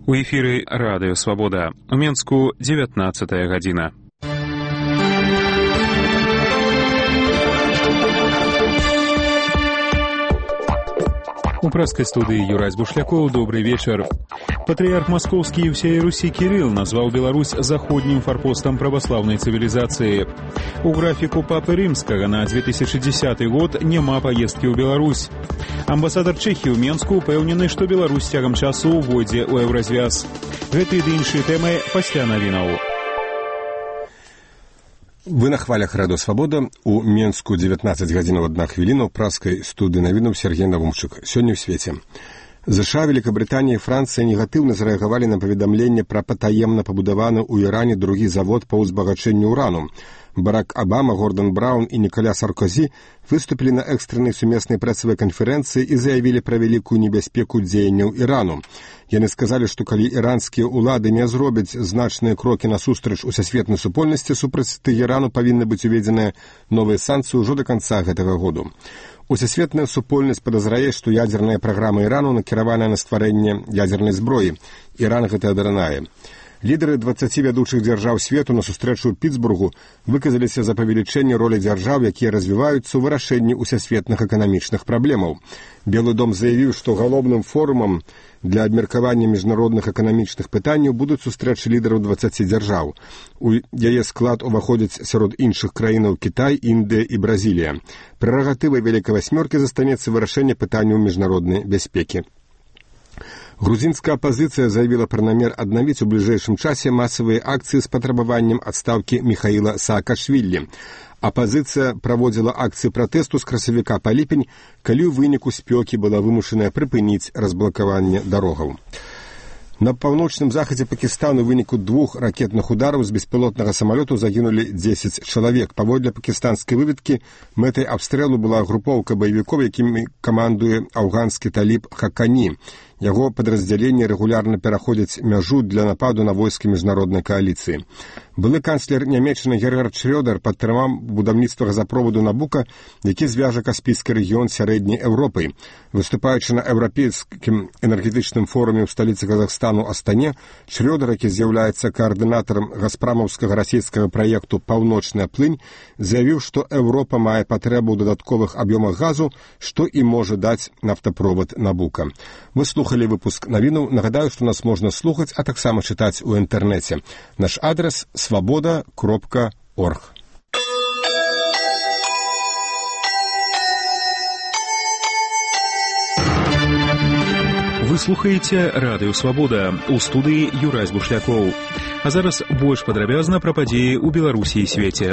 У эфіры радыё «Свабода». У Менску 19 гадзіна. У пражской студии Юрай Бушляков. Добрый вечер. Патриарх Московский и всей Руси Кирилл назвал Беларусь заходним форпостом православной цивилизации. У графику Папы Римского на 2010 год нема поездки ў Беларусь. Амбасадар Чехии ў Менску упэўнены, што Беларусь цягам часу увойдзе ў еўразвяз. Гэтыя ды іншыя тэмы пасля навінаў. Вы на хвалях радыё «Свабода». У Менску 19 гадзінаў 1 хвіліна. У праскай студыі навінаў Сергей Навумчык. Сёння ў свеце. США, Великобритания и Франция негативно зареагировали на поведомление про потаемно побудованный у Иране другий завод по узбагачению урану. Барак Обама, Гордон Браун и Николя Саркозі выступили на экстренной сумесной прессовой конференции и заявили про великую небяспеку дзеянняў Ирану. Яны сказали, что калі иранские улады не зробяць значные кроки насустрач усесветной супольности, супраць Тэгэрану павінны быць уведзеныя новые санкции уже до конца гэтага году. Усесветная супольнасць падазрае, што ядзерная праграма Ірану накіраваная на стварэнне ядзернай зброі. Іран гэта адранае. Лідары 20 вядучых дзяржаў свету на сустрэчу ў Пітсбургу выказаліся за павелічэнне ролі дзяржаў, якія развіваюцца ў вырашэнні усесветных эканамічных праблемаў. Белы дом заявіў, што галоўным форумам для абмеркавання міжнародных эканамічных пытанняў будуць сустрэчы лідараў 20 дзяржаў. У яе склад уваходзяць сярод іншых краінаў Кітай, Індыя і Бразілія. Прэрагатывай Вялікай васьмёркі застанецца вырашэнне пытанняў міжнароднай бяспекі. Грузинская оппозиция заявила про намер обновить в ближайшем часе массовые акции с потребованием отставки Михаила Саакашвили. Оппозиция проводила акции протесту с красавіка по ліпень, калі ў выніку спёкі была вымушаная прыпыніць разблакаванне дарогаў. На паўночным захадзе Пакістана ў выніку 2 ракетных удараў з беспілотнага самалёту загінулі 10 чалавек. Паводле пакістанскай выведкі, мэтай абстрэлу была групоўка баевікоў, якімі камандуе афганскі таліб Хакані. Яго падраздзяленні рэгулярна пераходзяць мяжу для нападу на войскі міжнароднай кааліцыі. Былы канцлер Нямецчыны Герхард Шрёдер падтрымаў будаўніцтва газаправоду Набука, які звяжа Каспійскі рэгіён з сярэдняй Еўропай. Выступаючы на еўрапейскім энергетычным форуме ў сталіцы Казахстану Астане, Шрёдер, які з'яўляецца каардынатарам газпрамаўскага расійскага праекту «Паўночная плынь», заявіў, што Еўропа мае патрэбу ў дадатковых аб'ёмах газу, што і можа даць нафтаправод Набука. Вы слухали выпуск навінаў. Нагадаю, што нас можна слухаць, а таксама чытаць у інтэрнэце. Наш адрес – svoboda.org. Вы слухаеце радыё «Свабода». У студыі Юрай Бушляков. А зараз больш падрабязна пра падзеі ў Беларусі і свеце.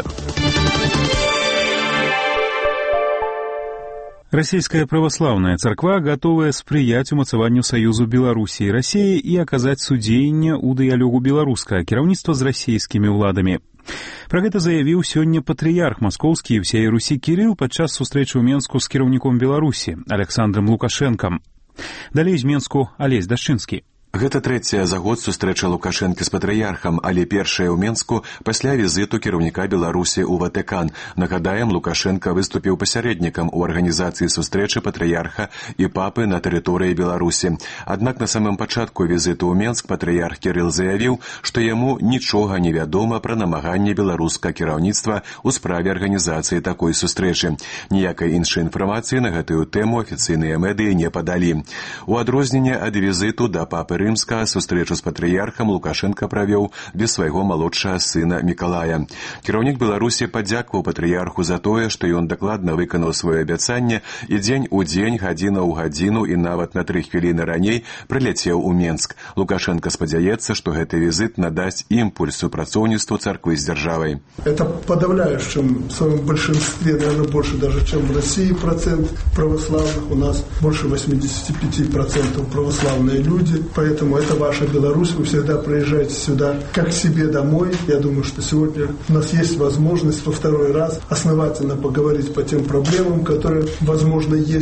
Российская православная церква готовая спрыять умацаванню саюзу Беларуси и России и оказать судзеянне ў дыялогу беларускага кіраўніцтва з расійскімі ўладамі. Пра гэта заявіў сёння патрыярх Московскі і всей Руси Кирилл падчас сустрэчы ў Менску з кіраўніком Беларусі Александром Лукашенком. Далей з Менску Алесь Дашчынскі. Гэта трэцяя за год сустрэча Лукашэнкі з патрыярхам, але першая ў Менску пасля візіту кіраўніка Беларусі ў Ватыкан. Нагадаем, Лукашенка выступіў пасярэднікам у арганізацыі сустрэчы патрыярха і папы на тэрыторыі Беларусі. Аднак на самым пачатку візіту ў Менск патрыярх Кірыл заявіў, што яму нічога не вядома пра намаганне беларускага кіраўніцтва ў справе арганізацыі такой сустрэчы. Ніякай іншай інфармацыі на гэтую тэму афіцыйныя медыі не падалі. У адрозненне ад візіту да папы Рымска сустрэчу з патрыярхам Лукашенка правёў без свайго малодшага сына Мікалая. Кіраўнік Беларусі падзякаваў патрыярху за тое, што ён дакладна выканаў сваё абяцанне і дзень у дзень, гадзіна ў гадзіну і нават на 3 хвіліны раней прыляцеў у Менск. Лукашенко спадзяецца, што гэты візіт надасць імпульс супрацоўніцтву царквы з дзяржавай. Это подавляющем в своем большинстве, наверное, больше даже, чем в России процент православных. У нас больше 85% православные люди. Поэтому это ваша Беларусь, вы всегда приезжаете сюда как к себе домой. Я думаю, что сегодня у нас есть возможность во второй раз основательно поговорить по тем проблемам, которые, возможно, есть.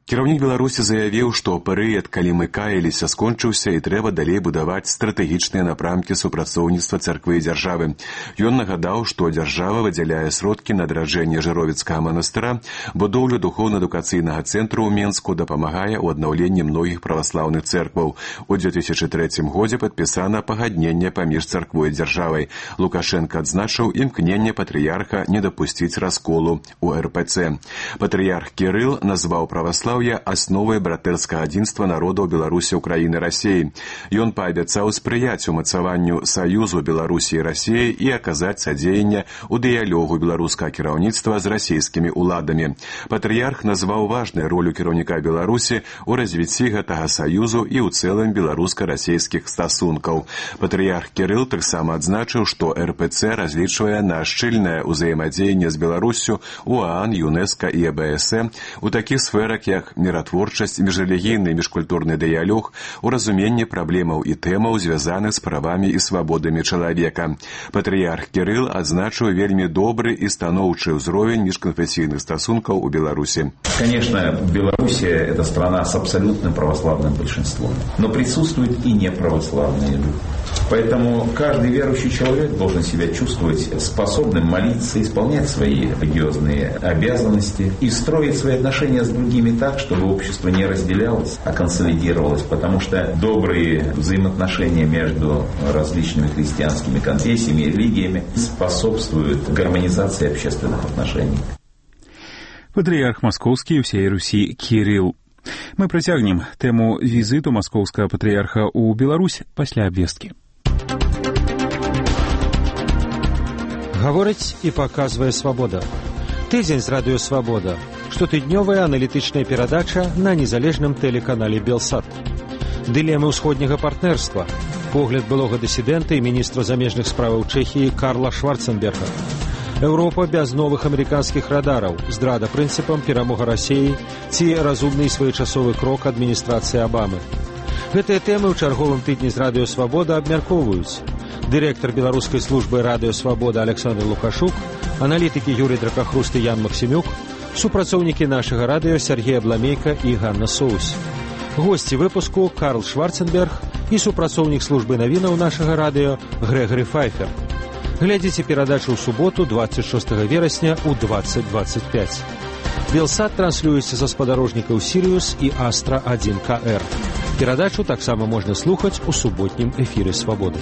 Кіраўнік Беларусі заявіў, што перыяд, калі мы каяліся, скончыўся і трэба далей будаваць стратэгічныя напрамкі супрацоўніцтва царквы і дзяржавы. Ён нагадаў, што дзяржава выдзяляе сродкі на адраджэнне Жыровіцкага манастыра, будоўлю духоўна-адукацыйнага цэнтру ў Менску, дапамагае ў аднаўленні многіх праваслаўных цэркваў. У 2003 годзе падпісана пагадненне паміж царквой і дзяржавай. Лукашенко адзначыў імкненне патрыярха не дапусціць расколу ў РПЦ. Патрыярх Кірыл назваў праваслаўе асновай братэрскага адзінства народаў Беларусі, Украіны, Расіі. Ён паабяцаў спрыяць умацаванню саюзу Беларусі і Расіі і аказаць садзеянне ў дыялогу беларускага кіраўніцтва з расійскімі ўладамі. Патрыярх назваў важнай ролю кіраўніка Беларусі ў развіцці гэтага саюзу і ў цэлым беларуска-расійскіх стасункаў. Патрыярх Кірыл таксама адзначыў, што РПЦ разлічвае на шчыльнае ўзаемадзеянне з Беларуссю у ОАН, ЮНЕСКО і ЕБС у такіх сферах, як міратворчасць, міжрэлігійны і міжкультурны дыялог, у разуменні праблемаў і тэмаў, звязаных з правамі і свабодамі чалавека. Патрыярх Кірыл адзначыў вельмі добры і станоўчы ўзровень міжканфесійных стасункаў у Беларусі. Конечно, Белоруссия – это страна с абсолютным православным большинством, но присутствуют и неправославные люди. Поэтому каждый верующий человек должен себя чувствовать способным молиться, исполнять свои религиозные обязанности и строить свои отношения с другими так, чтобы общество не разделялось, а консолидировалось, потому что добрые взаимоотношения между различными христианскими конфессиями и религиями способствуют гармонизации общественных отношений. Патрыярх Маскоўскі ўсей Русі Кірыл. Мы працягнем тэму візіту маскоўскага патрыярха ў Беларусь пасля абвесткі. Гаворыць і паказвае свабода. Тыдзень з радыё «Свабода». Штотыднёвая аналітычная перадача на незалежным тэлеканале «Белсат». Дылемы ўсходняга партнерства. Погляд былога дысідэнта і міністра замежных справаў Чэхіі Карла Шварценберга. Еўропа без новых амерыканскіх радараў, здрада прынцыпам, перамога Расіі ці разумны і своечасовы крок адміністрацыі Абамы. Гэтыя тэмы ў чарговым тыдні з радыё «Свабода» абмяркоўваюць. Дырэктар беларускай службы радыё «Свабода» Александр Лукашук, аналітыкі Юрий Дракахруст і Ян Максімюк, супрацоўнікі нашага радыё Сергей Абламейка і Ганна Соус. Госці выпуску Карл Шварценберг і супрацоўнік службы навінаў нашага радыё Грэгары Файфер. Глядзіце перадачу ў суботу, 26 верасня ў 20:25. Белсат транслюецца са спадарожнікаў «Сіриус» і «Астра-1 КР». Перадачу таксама можна слухаць у суботнім эфіры «Свабоды».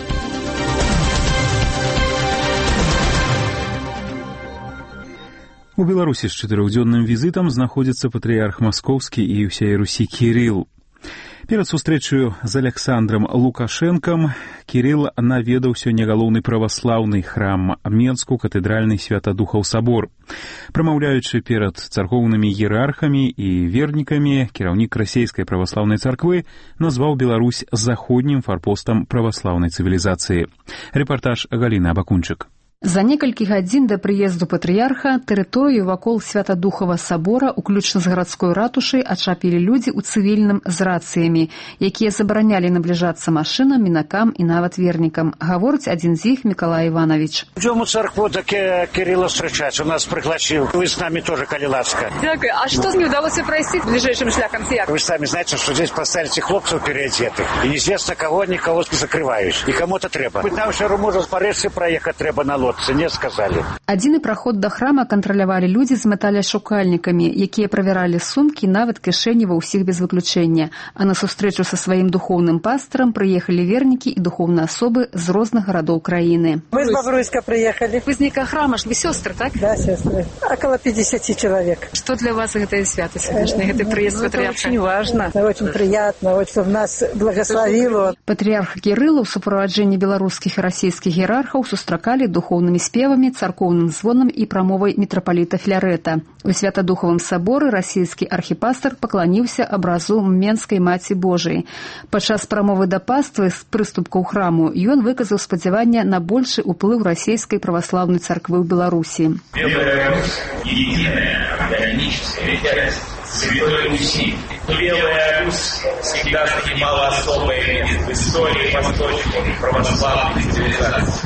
У Беларусі з 4-дзённым візітам знаходзіцца патрыярх Маскоўскі і ўсей Русі Кірыл. Перад сустрэчаю з Александром Лукашэнкам Кірыл наведаў сёння галоўны праваслаўны храм Менску, катэдральны Святадухаў сабор. Прамаўляючы перад царкоўнымі іерархамі і вернікамі, кіраўнік расійскай праваслаўнай царквы назваў Беларусь заходнім фарпостам праваслаўнай цывілізацыі. Рэпартаж Галіны Абакунчык. За некалькі гадзін да прыезду патрыярха тэрыторыю вакол Святадухава сабора, уключна з гарадской ратушай, ачапілі людзі ў цывільным з рацыямі, якія забаранялі набліжацца машынам, мінакам і нават вернікам. Гаворыць адзін з іх Миколай Иванович. Идем у церкву, так Кирилла встречать. У нас пригласил. Вы с нами тоже, коли ласка. Дякую. А что не удалось пройти ближайшим шляхом? Вы сами знаете, что здесь поставили хлопцев переодетых. И неизвестно кого, никого не закрываюсь. И кому-то треба. Нам все равно можно с Парижа проехать треба на лодке. Не сказали. Адзіны праход да храма кантралявалі людзі з металяшукальнікамі, якія правяралі сумкі, нават кішэні ва ўсіх без выключэння. А на сустрэчу са сваім духоўным пастырам прыехалі вернікі і духоўныя асобы з розных гарадоў краіны. Мы з Бобруйска приехали. Вы з некага храма, вы сестры, так? Да, сестры. Около 50 человек. Что для вас это свято сегодняшнее, это приезд патриарха? Очень важно, очень приятно, очень нас благословило. Патрыярх Кірыл у суправаджэнні беларускіх і расійскіх іерархаў сустракалі духоўнымі спевамі, царкоўным звонам і прамовай мітрапаліта Флярэта. У Святадухавым саборы расійскі архіпастар пакланіўся абразу Менскай Маці Божай. Падчас прамовы да паствы з прыступкаў храму ён выказаў спадзяванне на большы ўплыў расійскай праваслаўнай царквы ў Беларусі. Белая Русь – единая органическая часть Святой Руси. Белая Русь всегда занимала особое место в истории восточной православной цивилизации.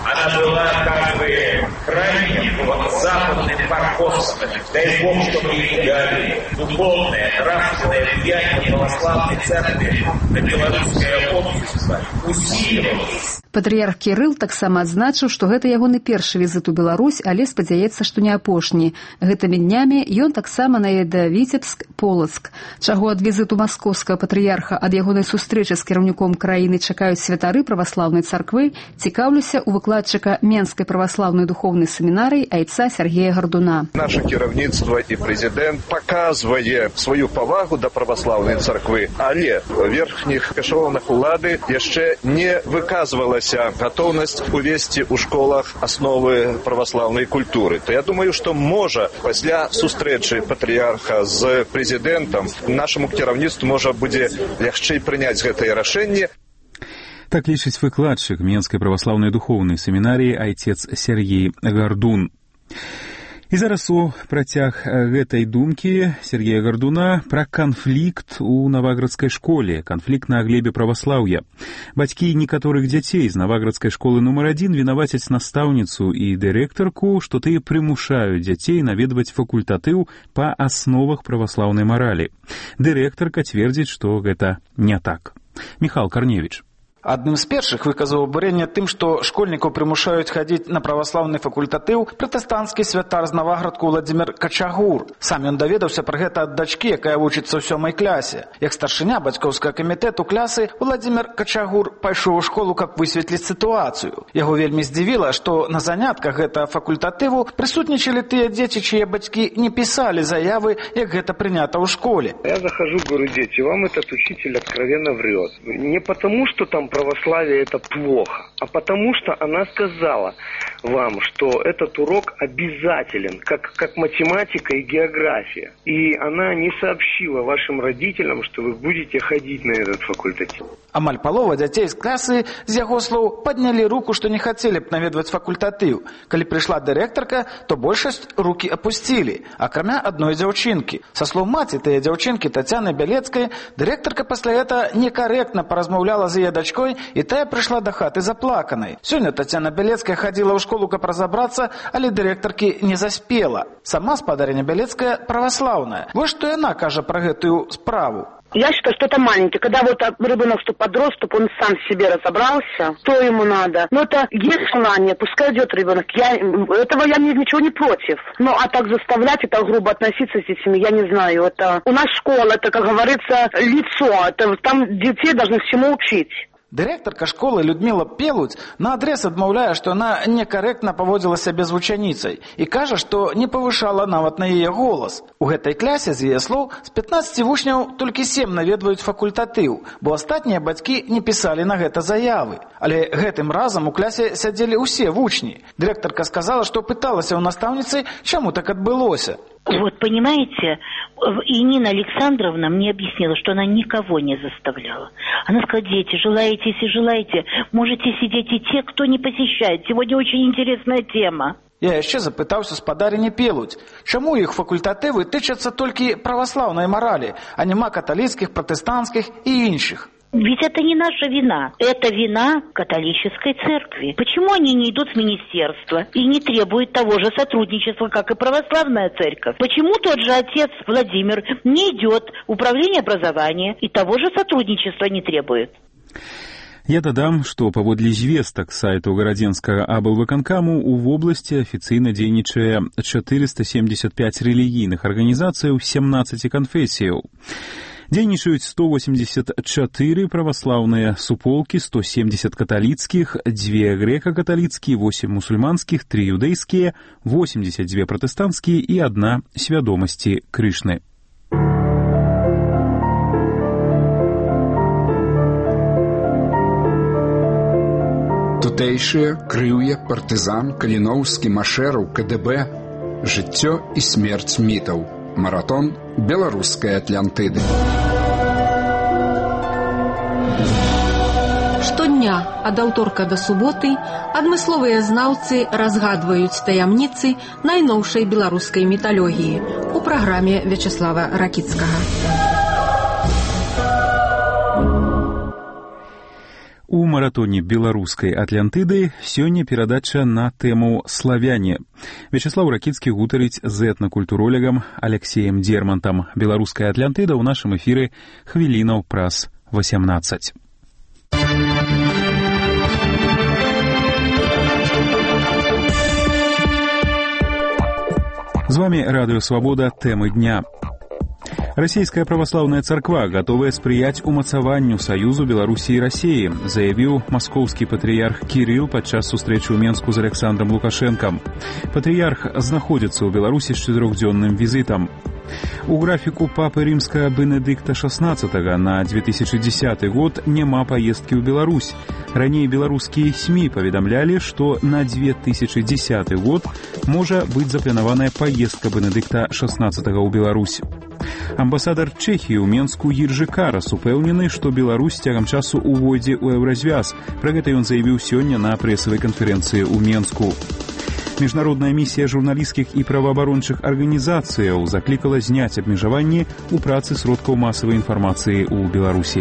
она была как бы крайним западным форпостом. Дай Бог, чтобы их дали духовное, нравственное влияние православной церкви на белорусское общество усиливалось. Патрыярх Кірыл таксама адзначыў, што гэта ягоны першы візіт у Беларусь, але спадзяецца, што не апошні. Гэтымі днямі ён таксама наведае Віцебск, Полацк. Чаго ад візіту маскоўскага патрыярха, ад ягонай сустрэчы з кіраўніком краіны чакаюць святары праваслаўнай царквы, цікаўлюся у выкладчыка Менскай праваслаўнай духоўнай семінарыі айца Сергея Гардуна. Наше кіраўніцтва і прэзідэнт паказвае сваю павагу да праваслаўнай царквы, але верхніх эшалонах улады яшчэ не выказвала готовность увести у школах основы православной культуры. То я думаю, что можа пасля сустрэчы патрыярха з прэзідэнтам нашаму кіраўніцтву можа будзе лягчэй прыняць гэтае рашэнне. Так лічыць выкладчык Менскай праваслаўнай духоўнай семінарыі айцец Сергей Гардун. І зараз у працяг гэтай думкі Сергея Гардуна пра канфлікт у наваградскай школе, канфлікт на глебе праваслаўя. Бацькі некаторых дзяцей з наваградскай школы нумар 1 вінавацяць настаўніцу і дырэктарку, што тыя прымушаюць дзяцей наведваць факультатыў па асновах праваслаўнай маралі. Дырэктарка цвердзіць, што гэта не так. Міхал Карневіч. Адным з першых выказаў абурэнне тым, што школьнікаў прымушаюць хадзіць на праваслаўны факультатыў пратэстанцкі святар з Наваградку Владзімір Качагур. Сам ён даведаўся пра гэта ад дачкі, якая вучыцца ў 7 класе. Як старшыня бацькоўскага камітэту клясы, Владзімір Качагур пайшоў у школу, каб высветліць сітуацыю. Яго вельмі здзівіла, што на занятках гэтага факультатыву прысутнічалі тыя дзеці, чые бацькі не пісалі заявы, як гэта прынята ў школе. Я захожу, говорю: дети, вам этот учитель откровенно врет. Не потому, что там православие это плохо, а потому что она сказала вам, что этот урок обязателен, как математика и география. И она не сообщила вашим родителям, что вы будете ходить на этот факультатив. Амаль палова дзяцей з класы, з яго слоў, паднялі руку, што не хацелі б наведваць факультатыў. Калі прыйшла дырэктарка, то большасць рукі апусцілі, акрамя адной дзяўчынкі. Са слоў маці тыя дзяўчынкі Тацяны Бялецкай, дырэктарка пасля гэта некарэктна паразмаўляла з яе дачкой, і тая прыйшла да хаты заплаканай. Сёння Тацяна Бялецкая хадзіла ў школу, каб разабрацца, але дырэктаркі не заспела. Сама спадарыня Бялецкая праваслаўная. Вось што яна кажа пра гэтую справу. Я считаю, что это маленький. Когда вот ребенок что подрос, чтобы он сам в себе разобрался, что ему надо. Но это есть желание, пускай идет ребенок. Этого я ничего не против. Ну, а так заставлять и так грубо относиться с детьми, я не знаю. Это у нас школа, это, как говорится, лицо. Это, там детей должны всему учить. Дырэктарка школы Людмила Пелуць наадрэз адмаўляе, што яна некарэктна паводзіла сябе з вучаніцай і кажа, што не павышала нават на яе голас. У гэтай клясе, з яе слоў, з 15 вучняў толькі 7 наведваюць факультатыў, бо астатнія бацькі не пісалі на гэта заявы. Але гэтым разам у клясе сядзелі ўсе вучні. Дырэктарка сказала, што пыталася ў настаўніцы, чаму так адбылося. Вот, понимаете, и Нина Александровна мне объяснила, что она никого не заставляла. Она сказала: дети, желаете, если желаете, можете сидеть и те, кто не посещает. Сегодня очень интересная тема. Я яшчэ запытаўся спадарыні Пелуць, чаму іх факультатывы тычацца толькі праваслаўнай маралі, а няма каталіцкіх, пратэстанцкіх і іншых. Ведь это не наша вина. Это вина католической церкви. Почему они не идут в министерство и не требуют того же сотрудничества, как и православная церковь? Почему тот же отец Владимир не идет в управление образования и того же сотрудничества не требует? Я дадам, што паводле звестак сайту гарадзенскага аблвыканкаму у вобласці афіцыйна дзейнічае 475 рэлігійных арганізацыяў 17 канфесіяў. Дзейнічаюць 184 праваслаўныя суполкі, 170 каталіцкіх, 2 грэка-каталіцкія, 8 мусульманскіх, 3 юдэйскія, 82 пратэстанцкія і 1 свядомасці Крышны. Тутэйшыя, Крыўе, партызан, Каліноўскі, Машэраў, КДБ, жыццё і смерць мітаў. Маратон беларускай Атлантыды. Штодня ад аўторка да суботы адмысловыя знаўцы разгадваюць таямніцы найноўшай беларускай міталогіі у праграме Вячеслава Ракіцкага. У маратоне беларускай Атлантыды сёння перадача на тэму «Славяне». Вячеслав Ракіцкі гутарыць з этнакультуролегам Алексеем Дермантам. Беларуская Атлантыда ў нашым эфіры хвілінаў праз 18. З вами Радио Свобода. Темы дня. Российская православная церква готовая спрыять умацаванню Союзу Беларуси и России, заявил московский патриарх Кирилл падчас сустрэчы ў Менску з Александром Лукашенком. Патриарх знаходзіцца ў Беларуси з 4-дзённым визитом. У графіку папы римского Бенедикта XVI на 2010 год няма поездки ў Беларусь. Ранее беларускія СМИ паведамлялі, што на 2010 год можа быць запланаваная поездка Бенедикта XVI ў Беларусь. Амбасадар Чэхіі ў Менску Іржы Карас упэўнены, што Беларусь цягам часу ўвойдзе ў еўразвяз. Пра гэта ён заявіў сёння на прэсавай канферэнцыі ў Менску. Міжнародная місія журналісцкіх і праваабарончых арганізацыяў заклікала зняць абмежаванні ў працы сродкаў масавай інфармацыі ў Беларусі.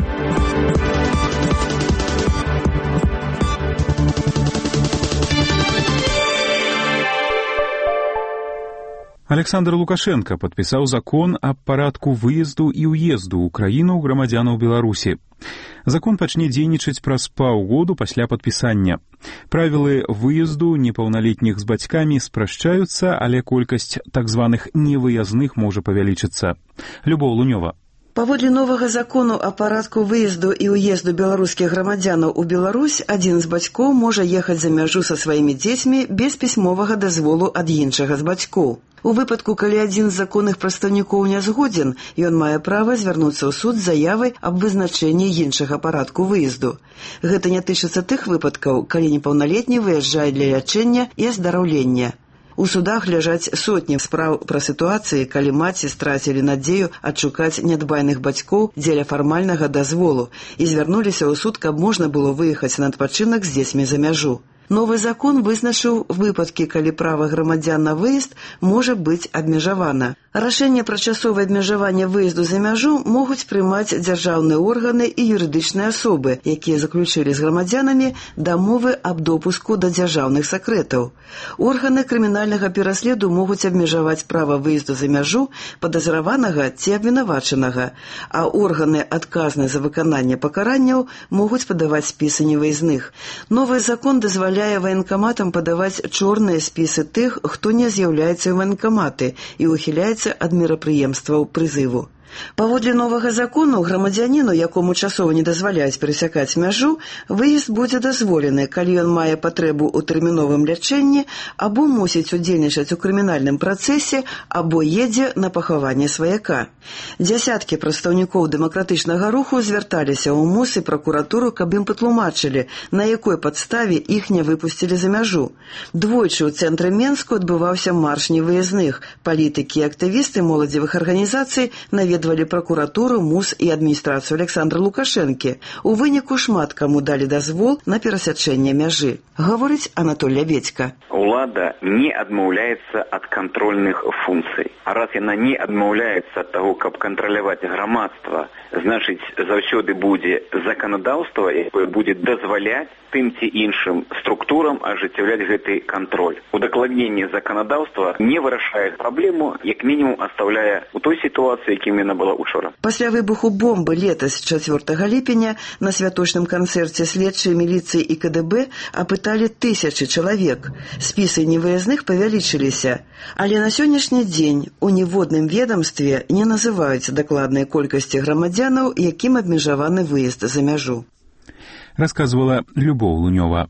Александр Лукашенко подписал закон аб парадку выезду і ўезду ў краіну грамадзянаў Беларусі. Закон пачне дзейнічаць праз паўгоду пасля падпісання. Правілы выезду непаўналетніх з бацькамі спрашчаюцца, але колькасць так званых невыязных можа павялічыцца. Любоў Лунёва. Паводле новага закону о парадку выезду і ўезду беларускіх грамадзянаў у Беларусь, адзін з бацькоў можа ехаць за мяжу са сваімі дзецьмі без пісьмовага дазволу ад іншага з бацькоў. У выпадку, калі адзін з законных прадстаўнікоў не згодзін, ён мае права звярнуцца ў суд з заявай аб вызначэнні іншага парадку выезду. Гэта не тычыцца тых выпадкаў, калі непаўналетні выязджае для лячэння і аздараўлення. У судах ляжаць сотні спраў пра сітуацыі, калі маці страцілі надзею адшукаць нядбайных бацькоў дзеля фармальнага дазволу і звярнуліся ў суд, каб можна было выехаць на адпачынак з дзецьмі за мяжу. Новы закон вызначыў выпадкі, калі права грамадзян на выезд можа быць абмежавана. Рашэнне пра часовае абмежаванне выезду за мяжу могуць прымаць дзяржаўныя органы і юрыдычныя асобы, якія заключылі з грамадзянамі дамовы аб допуску да дзяржаўных сакрэтаў. Органы крымінальнага пераследу могуць абмежаваць права выезду за мяжу падазраванага ці абвінавачанага, а органы, адказныя за выкананне пакаранняў, могуць падаваць спісы невыязных. Новы закон дазваляе ваенкаматам падаваць чорныя спісы тых, хто не з'яўляецца ў ваенкаматы і ухіляецца ад мерапрыемстваў прызыву. Паводле новага закону грамадзяніну, якому часова не дазваляюць перасякаць мяжу, выезд будзе дазволены, калі ён мае патрэбу ў тэрміновым лячэнні або мусіць удзельнічаць у крымінальным працэсе або едзе на пахаванне сваяка. Дзясяткі прадстаўнікоў дэмакратычнага руху звярталіся ў МОЗ і пракуратуру, каб ім патлумачылі, на якой падставе іх не выпусцілі за мяжу. Двойчы ў цэнтры Менску адбываўся марш невыязных. Палітыкі і актывісты моладзевых арганізацый наведвалі прокуратуру, МУС і адміністрацыю Александра Лукашэнкі. У выніку шмат каму далі дазвол на перасячэнне мяжы. Гаворыць Анатоль Лябедзька. Улада не адмаўляецца ад кантрольных функцый. А раз яна не адмаўляецца ад таго, каб кантраляваць грамадства, значыць, заўсёды будзе заканадаўства, якое будзе дазваляць тым ці іншым структурам ажыццяўляць гэты кантроль. Удакладненне заканадаўства не вырашае праблему, як мінімум оставляе у той сітуацыі, якім яна была учора. Пасля выбуху бомбы летась 4 ліпеня на святочным канцэрце следчыя міліцыі і КДБ апыталі тысячы чалавек. Спісы невыязных павялічыліся, але на сённяшні дзень у ніводным ведамстве не называюць дакладнай колькасці грамадзянаў, якім абмежаваны выезд за мяжу. Рассказывала Любоў Лунёва.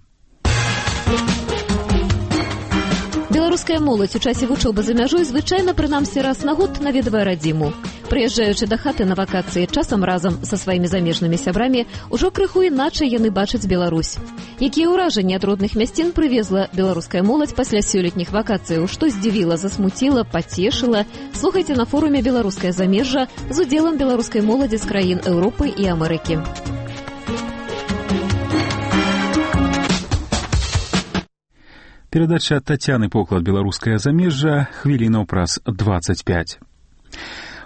Беларуская моладзь у часе вучобы за мяжой звычайна прынамсі раз на год наведвае радзіму. Прыязджаючы да хаты на вакацыі, часам разам са сваімі замежнымі сябрамі, ужо крыху іначай яны бачаць Беларусь. Якія ўражанні ад родных мясцін прывезла беларуская моладзь пасля сёлетніх вакацыяў, што здзівіла, засмуціла, пацешыла, слухайце на форуме «Беларускае замежжа» з удзелам беларускай моладзі з краін Еўропы і Амерыкі. Перадача Тацяны Поклад «Беларускае замежжа» хвілінаў праз 25.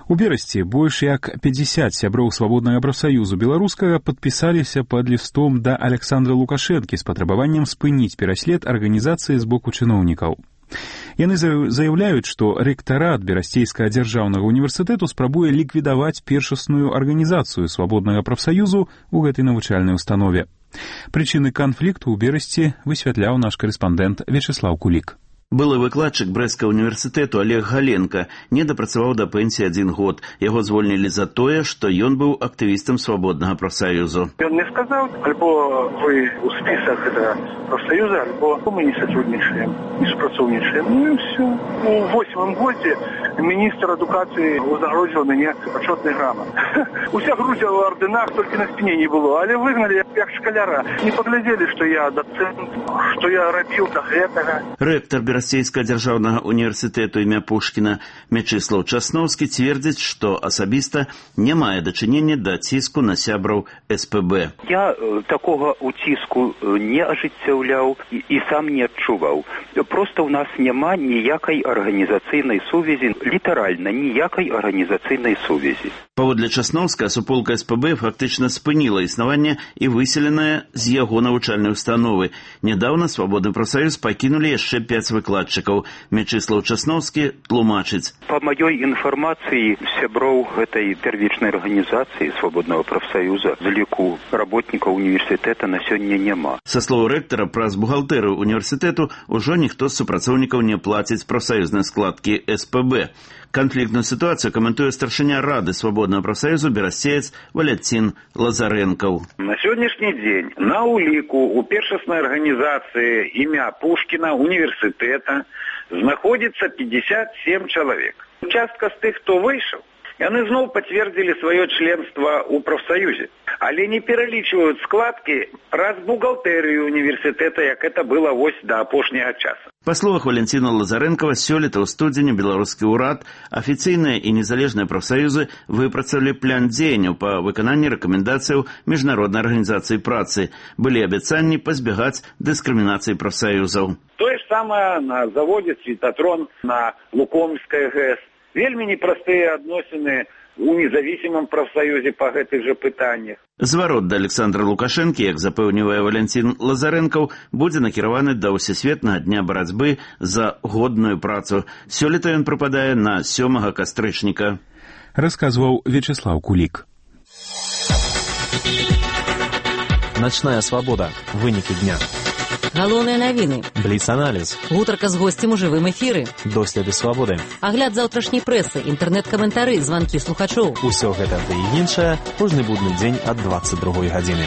У Берасці больш як 50 сяброў свабоднага прафсаюзу беларускага падпісаліся пад лістом да Александра Лукашэнкі з патрабаваннем спыніць пераслед арганізацыі з боку чыноўнікаў. Яны заяўляюць, што рэктарат Берасцейскага дзяржаўнага універсітэту спрабуе ліквідаваць першасную арганізацыю свабоднага прафсаюзу ў гэтай навучальнай установе. Прычыны канфлікту ў Берасці высвятляў наш карэспандэнт Вячеслав Кулік. Былы выкладчык Брэсцкага універсітэту Олег Галенка не дапрацаваў да пенсіі 1 год. Яго звольнілі за тое, што ён быў актывістам свабоднага прафсаюзу. Ён мне сказаў, альбо вы ў спісах гэтага прафсаюза, альбо мы не сатруднічаем, не супрацоўнічаем. Ну і ўсё. У 8-м годзе міністр адукацыі узагрозіў мяне пачётнай грамат. Уся Грузія ў ардынах, толькі на спіне не было, але выгналі як шкаляра. Не паглядзелі, што я дацэнт, што я рабіў да гэтага. Рэктар Берасцейскага дзяржаўнага універсітэту імя Пушкіна Мячыслаў Часноўскі цвердзіць, што асабіста не мае дачынення да ціску на сябраў СПБ. Я такога уціску не ажыццяўляў і сам не адчуваў. Проста ў нас няма ніякай арганізацыйнай сувязі, літаральна ніякай арганізацыйнай сувязі. Паводле Часноўска, суполка СПБ фактычна спыніла існаванне і выселеная з яго навучальнай установы. Нядаўна свабодны прафсаюз пакінулі яшчэ 5 выкладчыкаў. Мячыслаў Часноўскі тлумачыць. Па маёй інфармацыі сяброў гэтай первічнай арганізацыі свабоднага прафсаюза з ліку работнікаў універсітэта на сёння няма. Са слоў рэктара, праз бухгалтэрыю універсітэту ўжо ніхто з супрацоўнікаў не плаціць прафсаюзнай складкі СПБ. Канфліктную сітуацыю каментуе старшыня Рады свабоднага прафсаюзу берасцеец Валянцін Лазарэнкаў. На сённяшні дзень на ўліку у першаснай арганізацыі імя Пушкіна універсітэта знаходзіцца 57 чалавек. Частка з тых, хто выйшаў, яны зноў пацвердзілі сваё членства ў прафсаюзе, але не пералічваюць складкі праз бухгалтэрыю універсітэта, як это было вось да апошняга часу. Па словах Валянціна Лазарэнкава, сёлета ў студзені беларускі ўрад, афіцыйныя і незалежныя прафсаюзы выпрацавалі план дзеянняў па выкананні рэкамендацыяў Міжнароднай арганізацыі працы. Былі абяцанні пазбягаць дыскрымінацыі прафсаюзаў. Тое ж самае на заводзе «Светатрон» на Лукомскай ГЭС. Вельмі непростыя адносіны у независимым прафсаюзе па гэтых жа пытаннях. Зварот да Александра Лукашэнкі, як запэўнівае Валянцін Лазарэнкаў, будзе накіраваны да ўсесветнага дня барацьбы за годную працу. Сёлета ён прыпадае на 7 кастрычніка. Расказваў Вячеслав Кулік. Начная свабода. Вынікі дня. Галоўныя навіны. Бліц-аналіз. Гутарка з госцем у жывым эфіры. Доследы свабоды. Агляд заўтрашняй прэсы, інтэрнэт-каментары, званкі слухачоў. Усё гэта ды і іншае кожны будны дзень ад 22 гадзіны.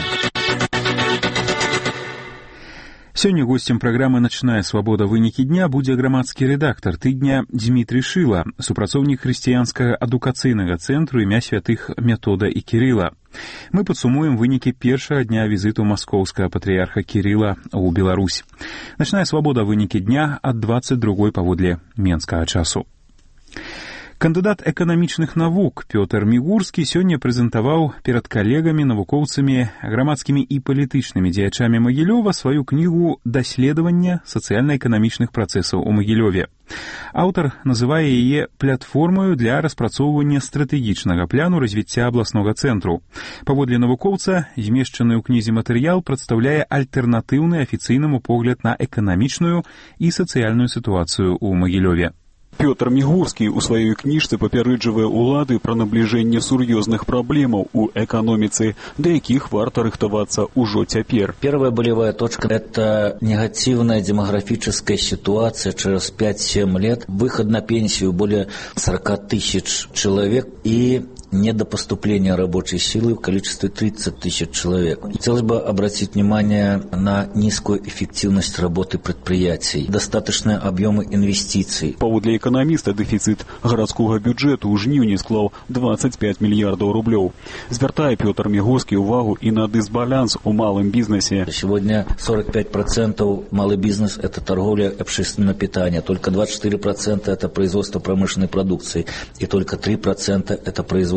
Сёння гостем праграмы «Начная свабода. Вынікі дня» будзе грамадскі рэдактар тыдня Дмітрий Шыла, супрацоўнік хрысціянскага адукацыйнага цэнтру імя святых Метода і Кірыла. Мы падсумуем вынікі першага дня візіту маскоўскага патрыярха Кірыла ў Беларусь. «Начная свабода. Вынікі дня» ад 22 паводле менскага часу. Кандыдат эканамічных навук Пётр Мігурскі сёння прэзентаваў перад калегамі, навукоўцамі, грамадскімі і палітычнымі дзеячамі Магілёва сваю кнігу «Даследавання сацыяльна-эканамічных працэсаў у Магілёве». Аўтар называе яе платформаю для распрацоўвання стратэгічнага пляну развіцця абласнога цэнтру. Паводле навукоўца, змешчаны ў кнізе матэрыял прадстаўляе альтэрнатыўны афіцыйнаму погляд на эканамічную і сацыяльную сітуацыю ў Магілёве. Пётр Мігурскі у сваёй кніжцы папярэджвае ўлады пра набліжэнне сур'ёзных праблемаў у эканоміцы, да якіх варта рыхтавацца ўжо цяпер. Первая болевая точка – это негативная демографическая ситуация через 5-7 лет, выход на пенсию более 40 тысяч человек и недопоступление рабочей силы в количестве 30 тысяч человек. Хотелось бы обратить внимание на низкую эффективность работы предприятий, достаточные объемы инвестиций. Паводле экономиста дефицит городского бюджета ў жніўні склаў 25 мільярдаў рублёў. Звяртае Пётр Мігурскі увагу и на дисбаланс у малом бизнесе. Сегодня 45% малый бизнес – это торговля общественного питания, только 24% это производство промышленной продукции и только 3% это производство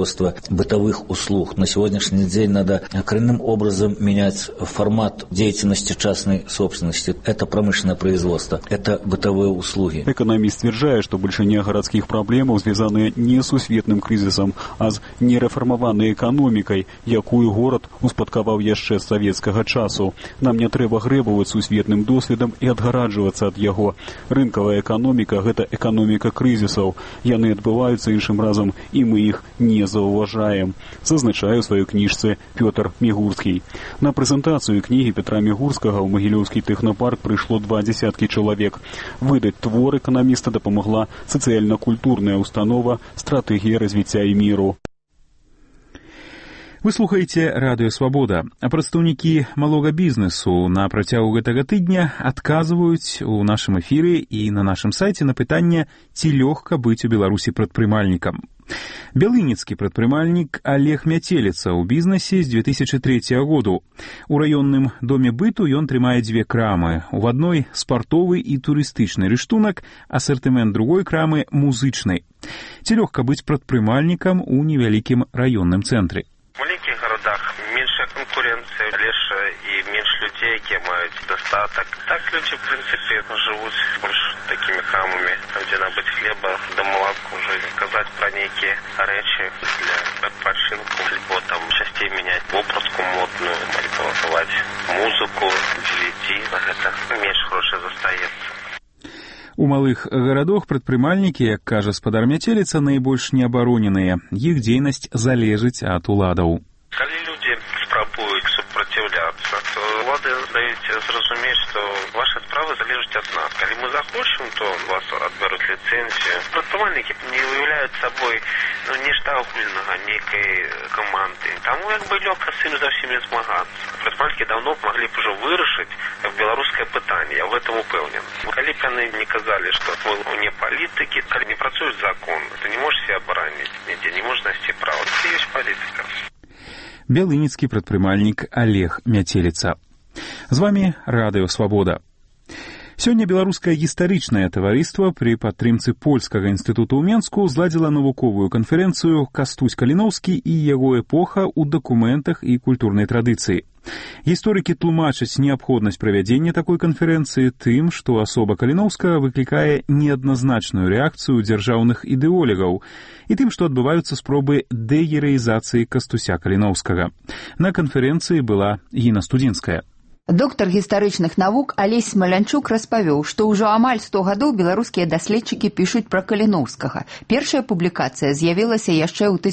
производства бытовых услуг. На сегодняшний день надо коренным образом менять формат деятельности частной собственности. Это промышленное производство, это бытовые услуги. Экономист стверджае, што вырашэнне гарадскіх праблемаў звязаныя не з сусветным крызісам, а з нерэфармаванай эканомікай, якую горад успадкаваў яшчэ з савецкага часу. Нам не трэба грэбаваць сусветным досведам і адгараджвацца ад яго. Рынкавая эканоміка – гэта эканоміка крызісаў. Яны адбываюцца іншым разам, і мы іх не заўважаем, зазначае ў сваёй кніжцы Пётр Мігурскі. На прэзентацыю кнігі Петра Мігурскага ў Магілёўскі тэхнапарк прыйшло 20 чалавек. Выдаць твор эканаміста дапамагла сацыяльна-культурная установа «Стратэгія развіцця і міру». Вы слухаеце радыё «Свабода». А прадстаўнікі малога бізнесу на працягу гэтага тыдня адказваюць у нашым эфіры і на нашым сайце на пытанне, ці лёгка быць у Беларусі прадпрымальнікам. Бялыніцкі прадпрымальнік Олег Мяцеліца ў бізнесе з 2003 году. У раённым доме быту ён трымае 2 крамы. У адной спартовы і турыстычны рыштунак, асартымент другой крамы музычнай. Ці лёгка быць прадпрымальнікам у невялікім раённым цэнтры? В маленьких городах меньшая конкуренция, легче и меньше людей, которые имеют достаток. Так люди, в принципе, живут больше такими крамами, где надо быть хлеба, да молока уже, сказать про некие речи для отпочинку, либо там частей менять вопроску модную, либо давать музыку, DVD, это меньше грошей застаецца. У малых гарадах прадпрымальнікі, як кажа спадар Мяцеліца, найбольш неабароненыя. Іх дзейнасць залежыць ад уладаў. Калі люди спрабуюць супраціўляцца, то улады даюць зразумець, што ваша справа залежыць ад нас. Калі мы захочам, то вас адбяруць ліцэнзію. Прадпрымальнікі не уяўляюць сабой нешта агульнага, нейкай каманды. Таму як бы лёгка з ім за ўсімі змагацца. Прадпрымальнікі даўно б маглі б ужо вырашыць беларускае пытанне, я в этом упэўнен. Калі б яны не казалі, што мы не палітыкі, калі не працуюць закон, ты не можаш себе абараніць, нідзе не можаш знайсці права. Це ёсць палітыка. Бялыніцкі прадпрымальнік Олег Мяцеліца. З вамі радыё «Свабода». Сёння беларускае гістарычнае таварыства пры падтрымцы польскага інстытута ў Менску зладзіла навуковую канферэнцыю «Кастусь Каліноўскі і яго эпоха ў дакументах і культурнай традыцыі». Гісторыкі тлумачаць неабходнасць правядзення такой канферэнцыі тым, што асоба Каліноўскага выклікае неадназначную рэакцыю дзяржаўных ідэолегаў і тым, што адбываюцца спробы дэгераізацыі Кастуся Каліноўскага. На канферэнцыі была Гіна Студзінская. Доктар гістарычных навук Алесь Смалянчук распавёў, што ўжо амаль 100 гадоў беларускія даследчыкі пішуць пра Каліноўскага. Першая публікацыя з'явілася яшчэ ў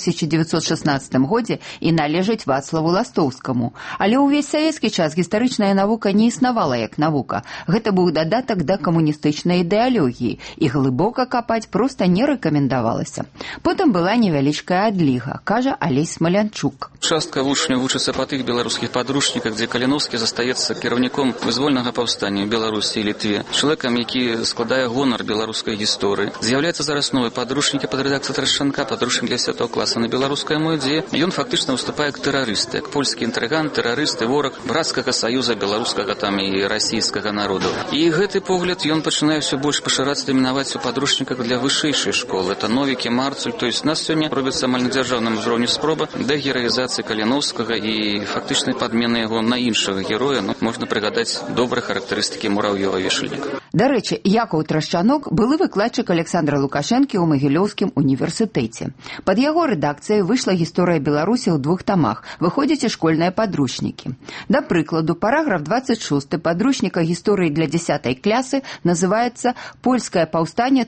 1916 годзе і належыць Вацлаву Ластоўскаму. Але ўвесь савецкі час гістарычная навука не існавала як навука. Гэта быў дадатак да камуністычнай ідэалогіі, і глыбока капаць проста не рэкамендавалася. Потым была невялічкая адліга, кажа Алесь Смалянчук. Частка вучняў вучыцца па тых беларускіх падручніках, дзе Каліноўскі застаецца кіраўніком вызвольнага паўстання ў Беларусі і Літве, чалавекам, які складае гонар беларускай гісторыі. З'яўляецца зараз новы падручнікі пад рэдакцыяй Трашчанка, падручнік для 10 класа на беларускай мове, дзе ён фактычна выступае як тэрарыст, як польскі інтрыган, тэрарыст і вораг брацкага саюза беларускага там і расійскага народу. І гэты погляд ён пачынае ўсё больш пашырацца, дамінаваць у падручніках для вышэйшай школы. Это Новік і Марцуль, то есть нас сёння робіцца амаль на дзяржаўным узроўні спроба дэгераізацыі Каліноўскага і фактычнай падмены яго на іншага героя. Можна прыгадаць добрыя характарыстыкі Мурав'ёва-Вішальніка. Дарэчы, Якаў Трашчанок былы выкладчык Александра Лукашэнкі ў Магілёўскім універсітэце. Пад яго рэдакцыяй выйшла гісторыя Беларусі ў 2 тамах, выходзяць і школьныя падручнікі. Да прыкладу, параграф 26 падручніка гісторыі для 10 класы называецца «Польскае паўстанне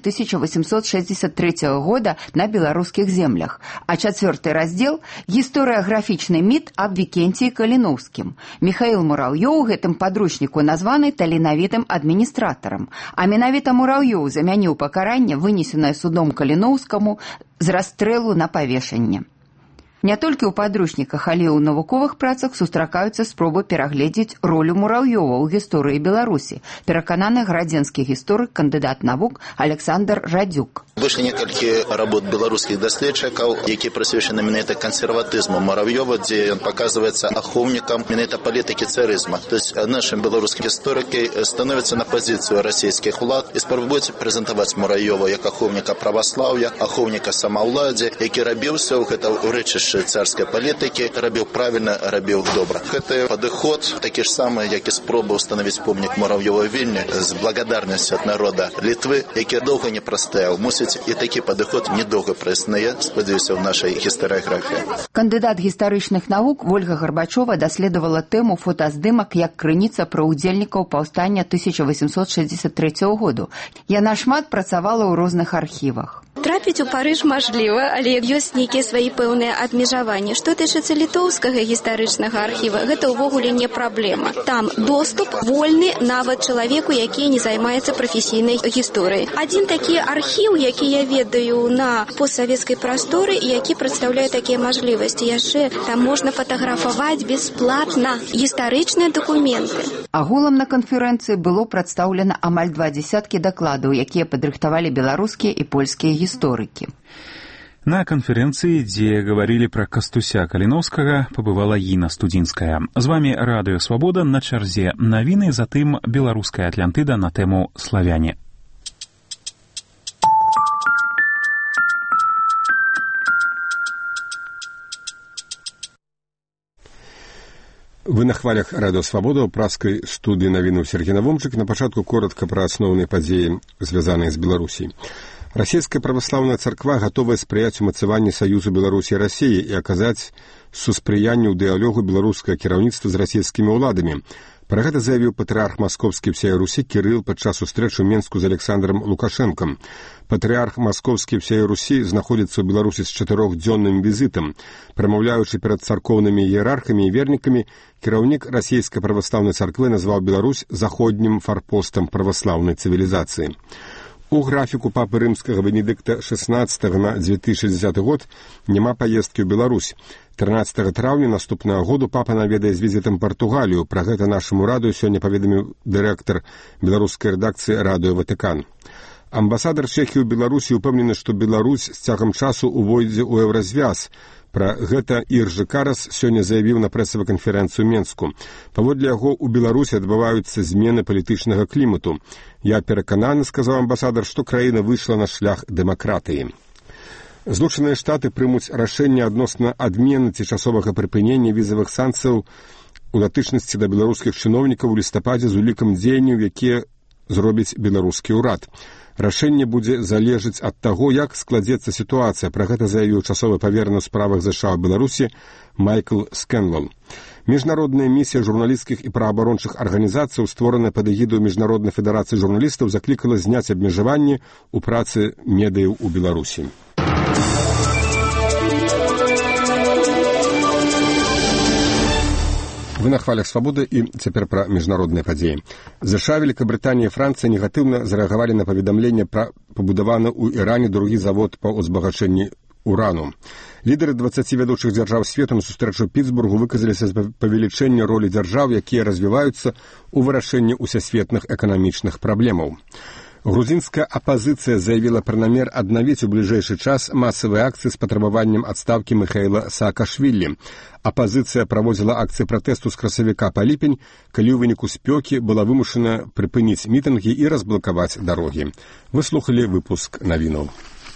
1863 года на беларускіх землях», а 4 раздзел «Гістарыяграфічны міт аб Вікенціі Каліноўскім». Міхаіл Мурав'ёў у гэтым падручніку названы таленавітым адміністратарам, а менавіта Мурав'ёў замяніў пакаранне, вынесенае судом Каліноўскаму з расстрэлу на павешанне. Не толькі ў падручніках, але і ў навуковых працах сустракаюцца спробы перагледзець ролю мурав'ёва ў гісторыі Беларусі, перакананы градзенскі гісторык, кандыдат навук Александр Радзюк. Вышлі некалькі работ беларускіх даследчыкаў, які прысвечаны менавіта кансерватызму мурав'ёва, дзе ён паказваецца ахоўнікам менавіта палітыкі царызма. То есть нашым беларускім гісторыкі становяцца на пазіцыю расійскіх улад і спрабуюць прэзентаваць мурав'ёва як ахоўніка праваслаўя, ахоўніка самаўладдзя, які рабіўся ў гэта ўрэчышча царскай палітыкі, рабіў правільна, рабіў добра. Гэты падыход такі ж самы, як і спроба ўстанавіць помнік мурав'ёва Вільні з благодарнасцю ад народа Літвы, які доўга не прастаяў. Мусіць, і такі падыход недоўга праіснуе, спадзяюся, ў нашай гістарыяграфіі. Кандыдат гістарычных навук Ольга Гарбачова даследавала тэму фотаздымак як крыніца пра ўдзельнікаў паўстання 1863 году. Яна шмат працавала ў розных архівах. Трапіць у Парыж мажліва, але ёсць нейкія свае пэўныя абмежаванні. Што тычыцца літоўскага гістарычнага архіва, гэта ўвогуле не праблема. Там доступ вольны нават чалавеку, які не займаецца прафесійнай гісторыяй. Адзін такі архіў, які я ведаю на постсавецкай прасторы, які прадстаўляе такія мажлівасці. Яшчэ там можна фатаграфаваць бясплатна гістарычныя дакументы. Агулам на канферэнцыі было прадстаўлена амаль 20 дакладаў, якія падрыхтавалі беларускія і польскія гісторыкі. На канферэнцыі, дзе гаварылі пра Кастуся Каліноўскага, пабывала Іна Студзінская. З вамі Радыё Свабода, на чарзе навіны, затым беларуская Атлантыда на тэму «Славяне». Вы на хвалях Радыё Свабода ў праскай студыі навіну Сергей Навомчык. На пачатку коротка пра асноўныя падзеі, звязаныя з Беларусій. Расійская праваслаўная царква гатовая спрыяць умацаванні саюзу Беларусі і Расіі і аказаць суспрыянне ў дыялогу беларускага кіраўніцтва з расійскімі ўладамі. Пра гэта заявіў патрыарх Маскоўскі ўсёй Русі Кірыл падчас сустрэчы ў Менску з Александром Лукашэнкам. Патрыарх Маскоўскі ўсёй Русі знаходзіцца ў Беларусі з 4-дзённым візітам. Прамаўляючы перад царкоўнымі іерархамі і вернікамі, кіраўнік расійскай праваслаўнай царквы назваў Беларусь заходнім фарпостам праваслаўнай цывілізацыі. У графіку папы рымскага Бенедыкта XVI на 2060 год няма паездкі ў Беларусь. 13 траўня наступнага году папа наведае з візітам Партугалію. Пра гэта нашаму радыё сёння паведаміў дырэктар беларускай рэдакцыі Радыё Ватыкан. Амбасадар Чэхіі ў Беларусі ўпэўнены, што Беларусь з цягам часу увойдзе ў еўразвяз. Пра гэта Іржы Карас сёння заявіў на прэсавай канферэнцыі ў Менску. Паводле яго, у Беларусі адбываюцца змены палітычнага клімату. Я перакананы, сказаў амбасадар, што краіна выйшла на шлях дэмакратыі. Злучаныя Штаты прымуць рашэнне адносна адмены ці часовага прыпынення візавых санкцыяў у датычнасці да беларускіх чыноўнікаў у лістападзе з улікам дзеянняў, якія зробіць беларускі ўрад. Рашэнне будзе залежыць ад таго, як складзецца сітуацыя. Пра гэта заявіў часовы павераны ў справах ЗША ў Беларусі Майкл Скэнвелл. Міжнародная місія журналісцкіх і праабарончых арганізацый, створаная пад эгідаю Міжнароднай федэрацыі журналістаў, заклікала зняць абмежаванні ў працы медыяў у Беларусі. Вы на хвалях свабоды і цяпер пра міжнародныя падзеі. ЗША, Великабрытанія і Францыя негатыўна зарэагавалі на паведамленне пра пабудаваны ў Іране другі завод па узбагачэнні урану. Лідары 20 вядучых дзяржаў свету на сустрэчу Пітсбургу выказаліся за павелічэнне ролі дзяржаў, якія развіваюцца ў вырашэнні ўсесветных эканамічных праблемаў. Грузінская апазіцыя заявіла пра намер аднавіць у бліжэйшы час масавыя акцыі з патрабаваннем адстаўкі Міхаіла Саакашвілі. Апазіцыя праводзіла акцыі пратэсту з красавіка па ліпень, калі ў выніку спёкі была вымушана прыпыніць мітынгі і разблакаваць дарогі. Вы слухалі выпуск навінаў.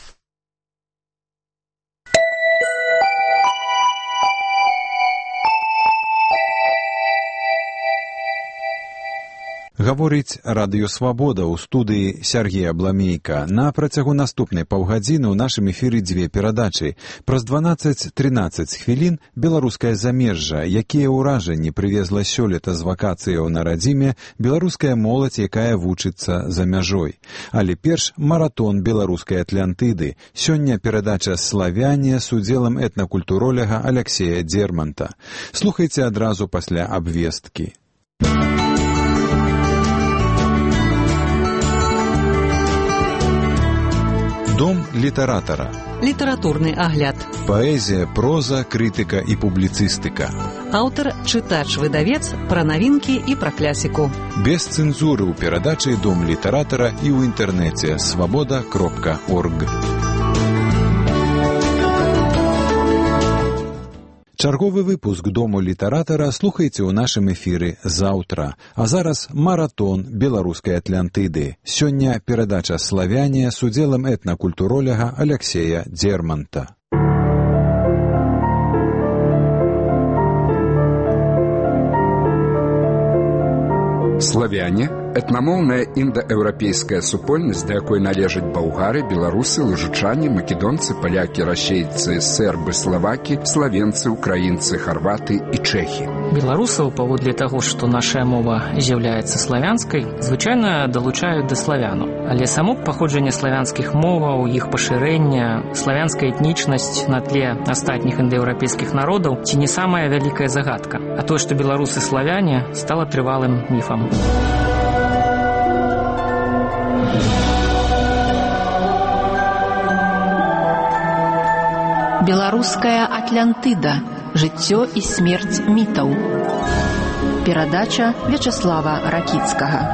Гаворыць Радыё Свабода ў студыі Сергея Бламейка. На працягу наступнай паўгадзіны ў нашым эфіры дзве перадачы. Праз 12-13 хвілін беларускае замежжа, якія ўражанні прывезла сёлета з вакацыяў на радзіме беларуская моладзь, якая вучыцца за мяжой. Але перш маратон беларускай Атлантыды. Сёння перадача «Славяне» з удзелам этнакультуроляга Аляксея Дзерманта. Слухайце адразу пасля абвесткі. Дом літаратара. Літаратурны агляд. Паэзія, проза, крытыка і публіцыстыка. Аўтар, чытач, выдавец, пра навінкі і пра клясіку. Без цэнзуры ў перадачы Дом літаратара і ў інтэрнэце свабода.орг. Чарговы выпуск Дому літаратара слухайце ў нашым эфіры заўтра. А зараз маратон беларускай Атлантыды. Сёння перадача «Славяне» з удзелам этнакультуроляга Аляксея Дзерманта. Славяне – этнамоўная індаеўрапейская супольнасць, да якой належаць балгары, беларусы, лужычане, македонцы, палякі, расейцы, сербы, славакі, славенцы, украінцы, харваты і чэхі. Беларусаў, паводле таго, што нашая мова з'яўляецца славянскай, звычайна далучаюць да славянаў. Але само паходжанне славянскіх моваў, іх пашырэнне, славянская этнічнасць на тле астатніх індаеўрапейскіх народаў ці не самая вялікая загадка. А тое, што беларусы славяне, стала трывалым міфам. Беларуская Атлантыда. Жыццё і смерць мітаў. Перадача Вячаслава Ракіцкага.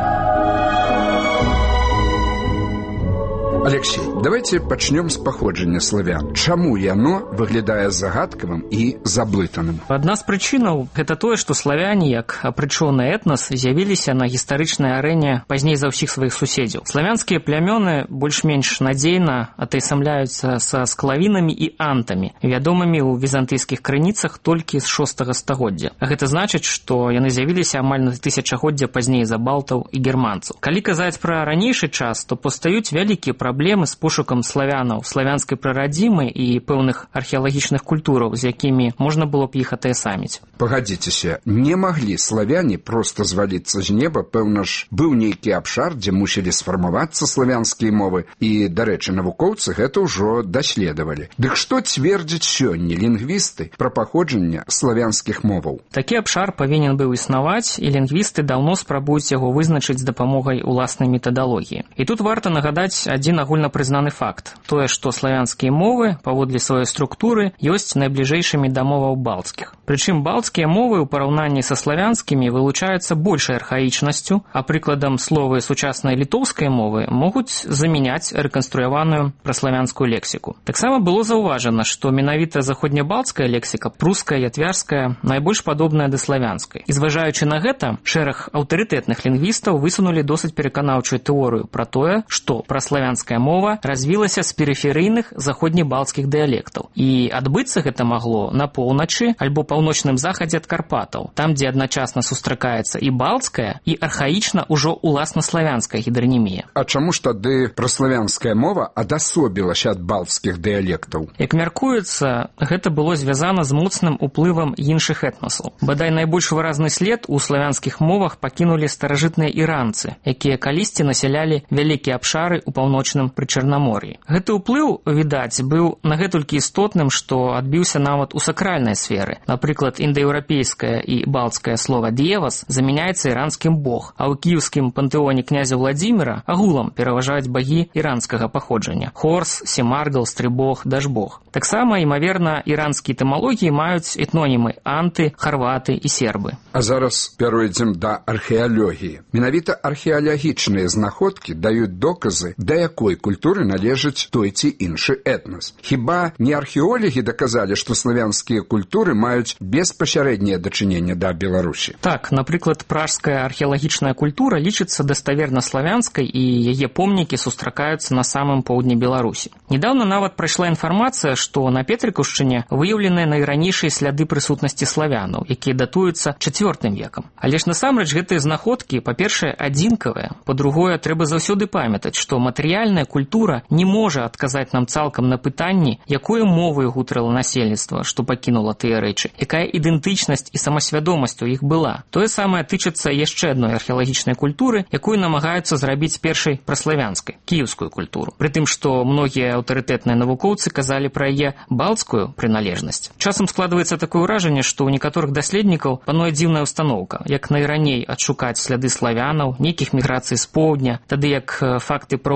Алексей, давайте пачнём з паходжання славян. Чаму яно выглядае загадкавым і заблытаным? Адна з прычынаў гэта тое, што славяне, як апрычоны этнас, з'явіліся на гістарычнай арэне пазней за ўсіх сваіх суседзяў. Славянскія плямёны больш-менш надзейна атаясамляюцца са склавінамі і антамі, вядомымі ў візантыйскіх крыніцах толькі з 6 стагоддзя. Гэта значыць, што яны з'явіліся амаль на тысячагоддзя пазней за балтаў і германцаў. Калі казаць пра ранейшы час, то пастаюць вялікія праблемы з пошукам славянаў, славянскай прарадзімы і пэўных археалагічных культураў, з якімі можна было б іх атаясаміць. Пагадзіцеся, не маглі славяне проста зваліцца з неба, пэўна ж, быў нейкі абшар, дзе мусілі сфармавацца славянскія мовы, і, дарэчы, навукоўцы гэта ўжо даследавалі. Дык што цвердзяць сёння лінгвісты пра паходжанне славянскіх моваў? Такі абшар павінен быў існаваць, і лінгвісты даўно спрабуюць яго вызначыць з дапамогай уласнай метадалогіі. І тут варта нагадаць адзін агульнапрызнаны факт. Тое, што славянскія мовы, паводле сваёй структуры, ёсць найбліжэйшымі да моваў балцкіх. Прычым балцкія мовы ў параўнанні са славянскімі вылучаюцца большай архаічнасцю, а прыкладам словы сучаснай літоўскай мовы могуць замяняць рэканструяваную праславянскую лексіку. Таксама было заўважана, што менавіта заходнебалцкая лексіка, пруская, ятвярская, найбольш падобная да славянскай. І зважаючы на гэта, шэраг аўтарытэтных лінгвістаў высунулі досыць пераканаўчую тэорыю пра тое, што праславянская мова развілася з перыферыйных заходнебалцкіх дыялектаў. І адбыцца гэта магло на поўначы альбо паўночным захадзе ад Карпатаў, там, дзе адначасна сустракаецца і балцкая, і архаічна ўжо уласнаславянская гідранімія. А чаму ж тады праславянская мова адасобілася ад балцкіх дыялектаў? Як мяркуецца, гэта было звязана з моцным уплывам іншых этнасаў. Бадай найбольш выразны след у славянскіх мовах пакінулі старажытныя іранцы, якія калісьці насялялі вялікія абшары ў паўночным прычарнамор'і. Гэты ўплыў, відаць, быў нагэтулькі істотным, што адбіўся нават у сакральнай сферы. Напрыклад, індаеўрапейскае і балцкае слова «дьевас» замяняецца іранскім «бог», а ў кіеўскім пантэоне князя Владзіміра агулам пераважаюць багі іранскага паходжання – Хорс, Семаргал, Стрыбог, Дажбог. Таксама, імаверна, іранскія этымалогіі маюць этнонімы анты, харваты і сербы. А зараз перайдзем да археалогіі. Менавіта археалагічныя знаходкі даюць доказы, да якой культуры належыць той ці іншы этнас. Хіба не археолагі даказалі, што славянскія культуры маюць беспасярэдняе дачыненне да Беларусі? Так, напрыклад, пражская археалагічная культура лічыцца даставерна славянскай, і яе помнікі сустракаюцца на самым поўдні Беларусі. Недаўна нават прайшла інфармацыя, што на Петрыкаўшчыне выяўленыя найранейшыя сляды прысутнасці славянаў, якія датуюцца IV векам. Але ж насамрэч гэтыя знаходкі, па-першае, адзінкавыя, па-другое, трэба заўсёды памятаць, што матэрыяльная культура не можа адказаць нам цалкам на пытанні, якую мову гутрала насельніцтва, што пакінула тыя рэчы, якая ідэнтычнасць і самасвядомасць у іх была. Тое самае тычыцца яшчэ адной археалагічнай культуры, якую намагаюцца зрабіць першай праславянскай, кіеўскую культуру. Прытым, што многія аўтарытэтныя навукоўцы казалі пра яе балцкую прыналежнасць. Часам складваецца такое ўражанне, што ў некаторых даследнікаў пануе дзіўная установка, як найраней адшукаць сляды славянаў, нейкіх міграцый з поўдня, тады як факты пра ўплыў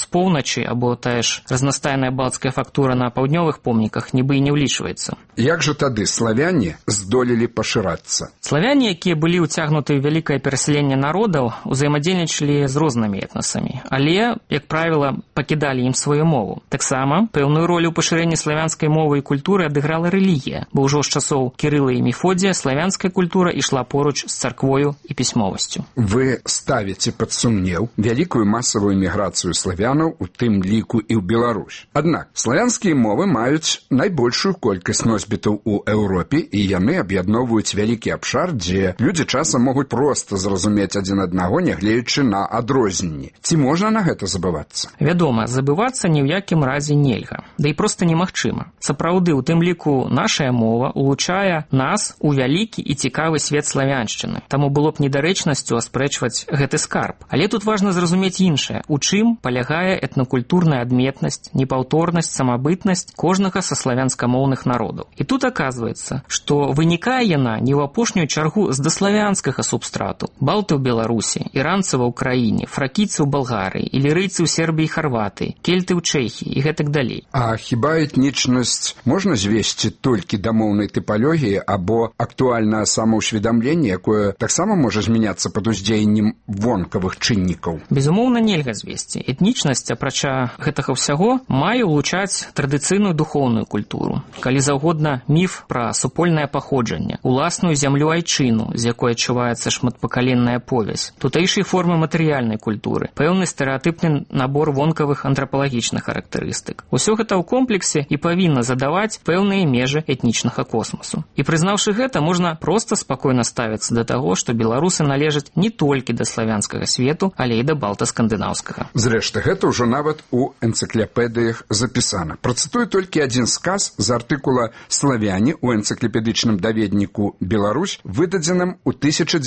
з поўначы або тая ж разнастайная балцкая фактура на паўднёвых помніках нібы і не ўлічваецца. Як жа тады славяне здолелі пашырацца? Славяне, якія былі ўцягнуты ў вялікае перасяленне народаў, узаемадзейнічалі з рознымі этнасамі, але, як правіла, пакідалі ім сваю мову. Таксама пэўную ролю ў пашырэнні славянскай мовы і культуры адыграла рэлігія, бо ўжо з часоў Кірыла і Мефодія славянская культура ішла поруч з царквою і пісьмовасцю. Вы ставіце пад сумнеў вялікую масавую міграцыю славянаў, у тым ліку і ў Беларусь. Аднак славянскія мовы маюць найбольшую колькасць носьбітаў у Еўропе, і яны аб'ядноўваюць вялікі абшар, дзе людзі часам могуць проста зразумець адзін аднаго, нягледзячы на адрозненні. Ці можна на гэта забывацца? Вядома, забывацца ні ў якім разе нельга, да і проста немагчыма. Сапраўды, у тым ліку нашая мова улучае нас у вялікі і цікавы свет славяншчыны. Таму было б недарэчнасцю аспрэчваць гэты скарб. Але тут важна зразумець іншае, у чым палягае этнакультурная адметнасць, непаўторнасць, самабытнасць кожнага са славянскамоўных народаў. І тут аказваецца, што вынікае яна не ў апошнюю чаргу з даславянскага субстрату. Балты ў Беларусі, іранцы ва ўкраіне, фракійцы ў Балгарыі, ілірыйцы ў Сербіі і Харватыі, кельты ў Чэхіі і гэтак далей. А хіба этнічнасць можна звесці толькі да моўнай тыпалогіі або актуальнае самаўсведамленне, якое таксама можа змяняцца пад уздзеяннем вонкавых чыннікаў? Безумоўна, нельга звесці. Этнічнасць, апрача гэтага ўсяго, мае ўлучаць традыцыйную духоўную культуру. Калі заўгодна, міф пра супольнае паходжанне, уласную зямлю айчыну, з якой адчуваецца шматпакаленная повязь, тутэйшай формы матэрыяльнай культуры, пэўны стэрэатыпны набор вонкавых антрапалагічных характарыстык. Усё гэта ў комплексе і павінна задаваць пэўныя межы этнічнага космасу. І прызнаўшы гэта, можна проста спакойна ставіцца да таго, што беларусы належаць не толькі да славянскага свету, але і да балта-скандынаўскага. Зрэшты, гэта ўжо нават у энцыклапедыях запісана. Працытую толькі адзін сказ з артыкула «Славяне» у энцыклапедычным даведніку «Беларусь», выдадзеным у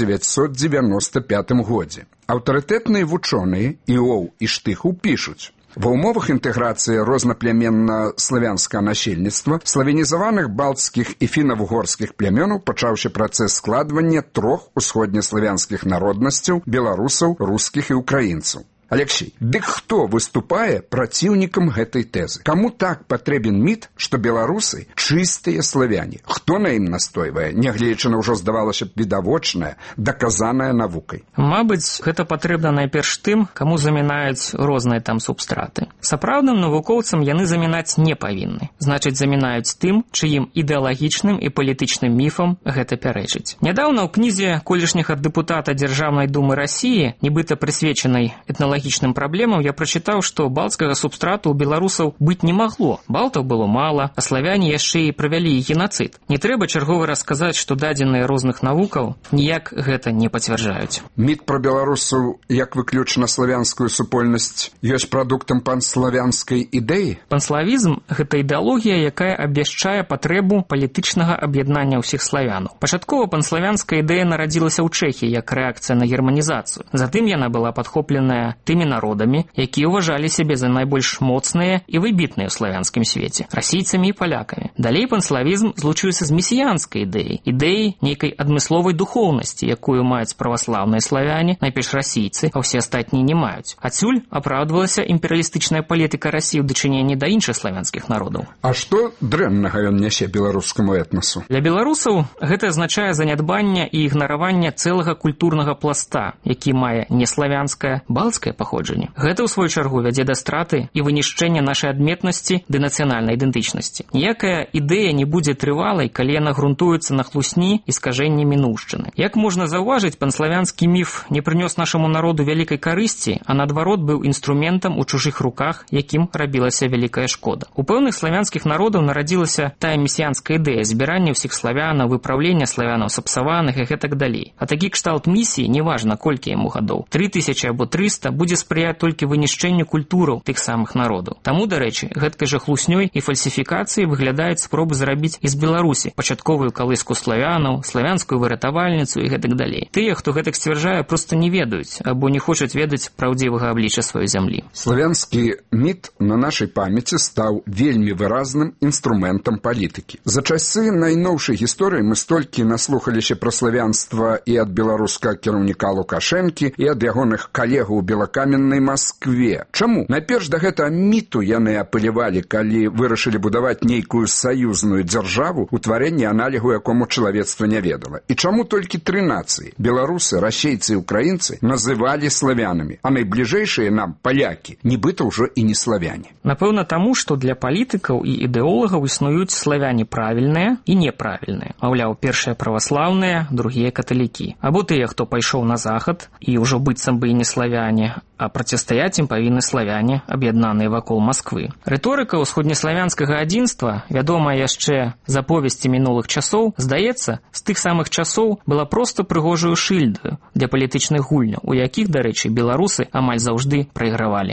1995 годзе. Аўтарытэтныя вучоныя Іоў і Штыхаў пішуць: ва ўмовах інтэграцыі рознаплемянна-славянскага насельніцтва славянізаваных балтскіх і фіна-вугорскіх плямёнаў пачаўся працэс складвання трох усходнеславянскіх народнасцяў: беларусаў, рускіх і украінцаў. Алексей, дык хто выступае праціўнікам гэтай тэзы? Каму так патрэбен міт, што беларусы чыстыя славяне? Хто на ім настойвае, нягледзячы на ўжо, здавалася б, відавочнае, даказанае навукай? Мабыць, гэта патрэбна найперш тым, каму замінаюць розныя там субстраты. Сапраўдным навукоўцам яны замінаць не павінны. Значыць, замінаюць тым, чыім ідэалагічным і палітычным міфам гэта пярэчыць. Нядаўна ў кнізе колішняга дэпутата Дзяржаўнай думы Расіі, нібыта прысвечанай этналагічным праблемам, я прачытаў, што балцкага субстрату ў беларусаў быць не магло. Балтаў было мала, а славяне яшчэ і правялі генацыд. Не трэба чарговы расказаць, што дадзеныя розных навукаў ніяк гэта не пацвярджаюць. Міт пра беларусаў як выключна славянскую супольнасць ёсць прадуктам панславянскай ідэі? Панславізм – гэта ідэалогія, якая абвяшчае патрэбу палітычнага аб'яднання ўсіх славянаў. Пачаткова панславянская ідэя нарадзілася ў Чэхіі як рэакцыя на германізацыю. Затым яна была падхопленая тымі народамі, якія ўважалі сябе за найбольш моцныя і выбітныя ў славянскім свеце, расійцамі і палякамі. Далей панславізм злучыўся з месіянскай ідэяй нейкай адмысловай духоўнасці, якую маюць праваслаўныя славяне, найперш расійцы, а ўсе астатнія не маюць. Адсюль апраўдвалася імперыялістычная палітыка Расіі ў дачыненні да іншых славянскіх народаў. А што дрэннага ён нясе беларускаму этнасу? Для беларусаў гэта азначае занядбанне і ігнараванне цэлага культурнага пласта, які мае неславянскае, балцкае паходжанне. Гэта, ў сваю чаргу, вядзе да страты і вынішчэння нашай адметнасці ды нацыянальнай ідэнтычнасці. Ніякая ідэя не будзе трывалай, калі яна грунтуецца на хлусні і скажэнні мінуўшчыны. Як можна заўважыць, панславянскі міф не прынёс нашаму народу вялікай карысці, а наадварот быў інструментам у чужых руках, якім рабілася вялікая шкода. У пэўных славянскіх народаў нарадзілася тая месіянская ідэя збірання ўсіх славянаў, выпраўлення славянаў сапсаваных і гэтак далей. А такі кшталт місіі, неважна колькі яму гадоў, 3000 або 300, будзе спрыяць толькі вынішчэнню культураў тых самых народаў. Таму, дарэчы, гэткай жа хлуснёй і фальсіфікацыяй выглядаюць спробы зрабіць з Беларусі пачатковую калыску славянаў, славянскую выратавальніцу і гэтак далей. Тыя, хто гэтак сцвярджае, проста не ведаюць або не хочуць ведаць праўдзівага аблічча сваёй зямлі. Славянскі міт на нашай памяці стаў вельмі выразным інструментам палітыкі. За часы найноўшай гісторыі мы столькі наслухаліся пра славянства і ад беларускага кіраўніка Лукашэнкі, і ад ягоных калегаў у Белакаменску, каменнай Маскве. Чаму? Найперш да гэтага міту яны апелявалі, калі вырашылі будаваць нейкую саюзную дзяржаву, утварэнне аналігу якому чалавецтва не ведала. І чаму толькі 3 нацыі – беларусы, расейцы і украінцы – называлі славянамі, а найбліжэйшыя нам – палякі, нібыта ўжо і не славяне. Напэўна, таму, што для палітыкаў і ідэолагаў існуюць славяне правільныя і неправільныя. Маўляў, першыя праваслаўныя, другія каталікі. Або тыя, хто пайшоў на захад і ўжо быццам бы і не славяне, а процістаяць ім павінны славяне, аб'яднаныя вакол Масквы. Рыторыка ўсходнеславянскага адзінства, вядомая яшчэ з аповесці мінулых часоў, здаецца, з тых самых часоў была проста прыгожаю шыльдаю для палітычных гульняў, у якіх, дарэчы, беларусы амаль заўжды прайгравалі.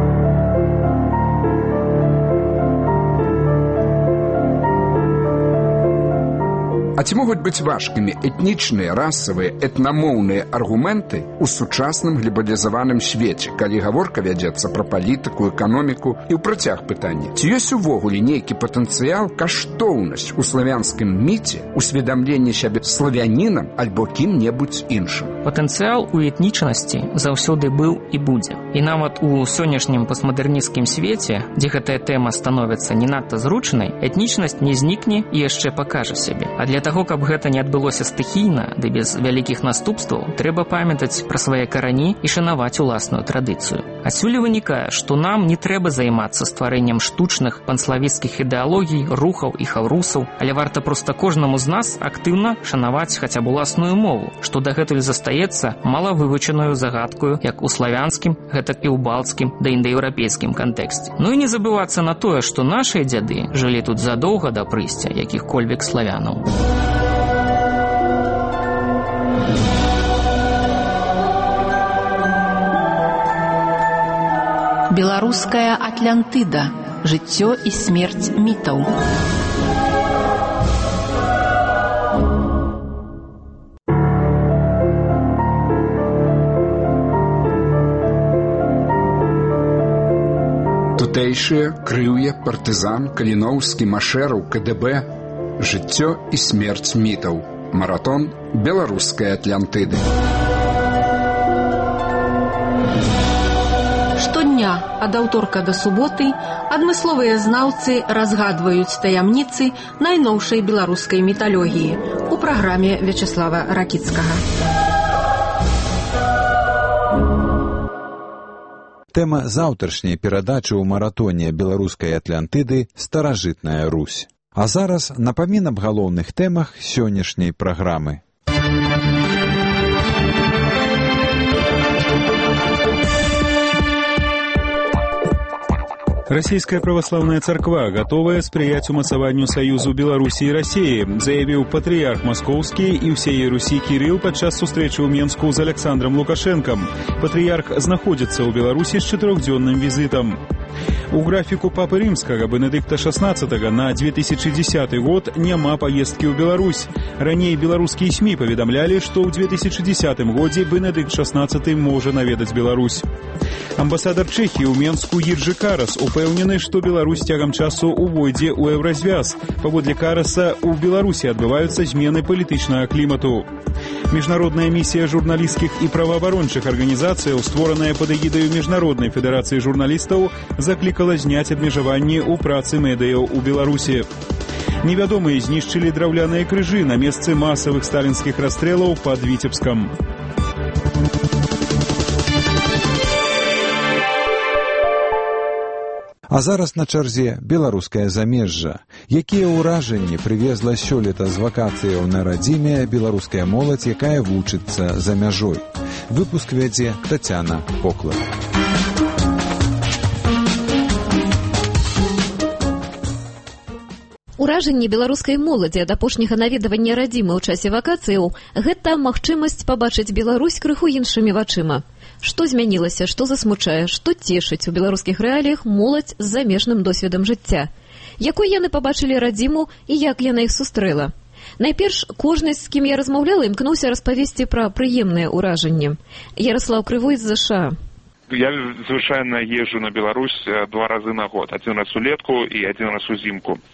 А ці могуць быць важкімі этнічныя, расавыя, этнамоўныя аргументы ў сучасным глобалізаваным свеце, калі гаворка вядзецца пра палітыку, эканоміку і ў працяг пытання? Ці ёсць увогуле нейкі патэнцыял, каштоўнасць у славянскім міце, усведамленне сябе славянінам альбо кім-небудзь іншым? Патэнцыял у этнічнасці заўсёды быў і будзе. І нават у сённяшнім постмадэрнісцкім свеце, дзе гэтая тэма становіцца не надта зручнай, этнічнасць не знікне і яшчэ пакажа сябе. А для таго, каб гэта не адбылося стыхійна, ды без вялікіх наступстваў, трэба памятаць пра свае карані і шанаваць уласную традыцыю. Адсюль вынікае, што нам не трэба займацца стварэннем штучных панславіцкіх ідэалогій, рухаў і хаўрусаў, але варта проста кожнаму з нас актыўна шанаваць хаця б уласную мову, што дагэтуль застаецца малавывучаную загадкаю як у славянскім, гэтак і ў балцкім да індаеўрапейскім кантэксце. Ну і не забывацца на тое, што нашыя дзяды жылі тут задоўга да прыйсця якіх-кольвек славянаў. Беларуская Атлантыда. Жыццё і смерць мітаў. Тутэйшыя, Крыўе, партызан, Каліноўскі, Машэраў, КДБ. Жыццё і смерць мітаў. Маратон беларускай Атлантыды. Штодня ад аўторка да суботы адмысловыя знаўцы разгадваюць таямніцы найноўшай беларускай міталогіі у праграме Вячеслава Ракіцкага. Тэма заўтрашняй перадачы ў маратоне беларускай Атлантыды «Старажытная Русь». А зараз напамін аб галоўных тэмах сённяшняй праграмы. Российская православная церква готовая спрыять умацаванню союзу Беларуси и России, заявил патриарх Московский и всей Руси Кирилл подчас сустрэчы ў Менску з Александром Лукашенком. Патриарх знаходзіцца ў Беларуси з 4-дзённым визитом. У графіку Папы Римскага Бенедикта XVI на 2010 год няма поездкі ў Беларусь. Раней беларускія СМИ паведамлялі, што ў 2010 годзе Бенедикт XVI можа наведаць Беларусь. Амбасадар Чэхіі ў Менску Іржы Карас упэўнены, што Беларусь цягам часу увойдзе ў еўразвяз. Паводле Караса, у Беларусі адбываюцца змены палітычнага клімату. Міжнародная місія журналісцкіх і праваабарончых арганізацыяў, створаная пад эгідаю Міжнароднай федэрацыі журналістаў, заклікала зняць абмежаванні ў працы медыяў у Беларусі. Невядомыя знішчылі драўляныя крыжы на месцы масавых сталінскіх расстрэлаў пад Віцебскам. А зараз на чарзе беларускае замежжа. Якія ўражанні прывезла сёлета з вакацыяў на радзіме беларуская моладзь, якая вучыцца за мяжой? Выпуск вядзе Тацяна Поклад. Уражанне беларускай моладзі ад апошняга наведавання радзімы ў часе вакацыяў – гэта магчымасць пабачыць Беларусь крыху іншымі вачыма. Што змянілася, што засмучае, што цешыць у беларускіх рэаліях моладзь з замежным досведам жыцця? Якой яны пабачылі радзіму і як яна іх сустрэла? Найперш, кожны, з кім я размаўляла, імкнуўся распавесці пра прыемныя ўражанні. Ярослаў Крывой з ЗША. Я звычайна езжу на Беларусь 2 разы на год. 1 раз улетку і 1 раз узімку.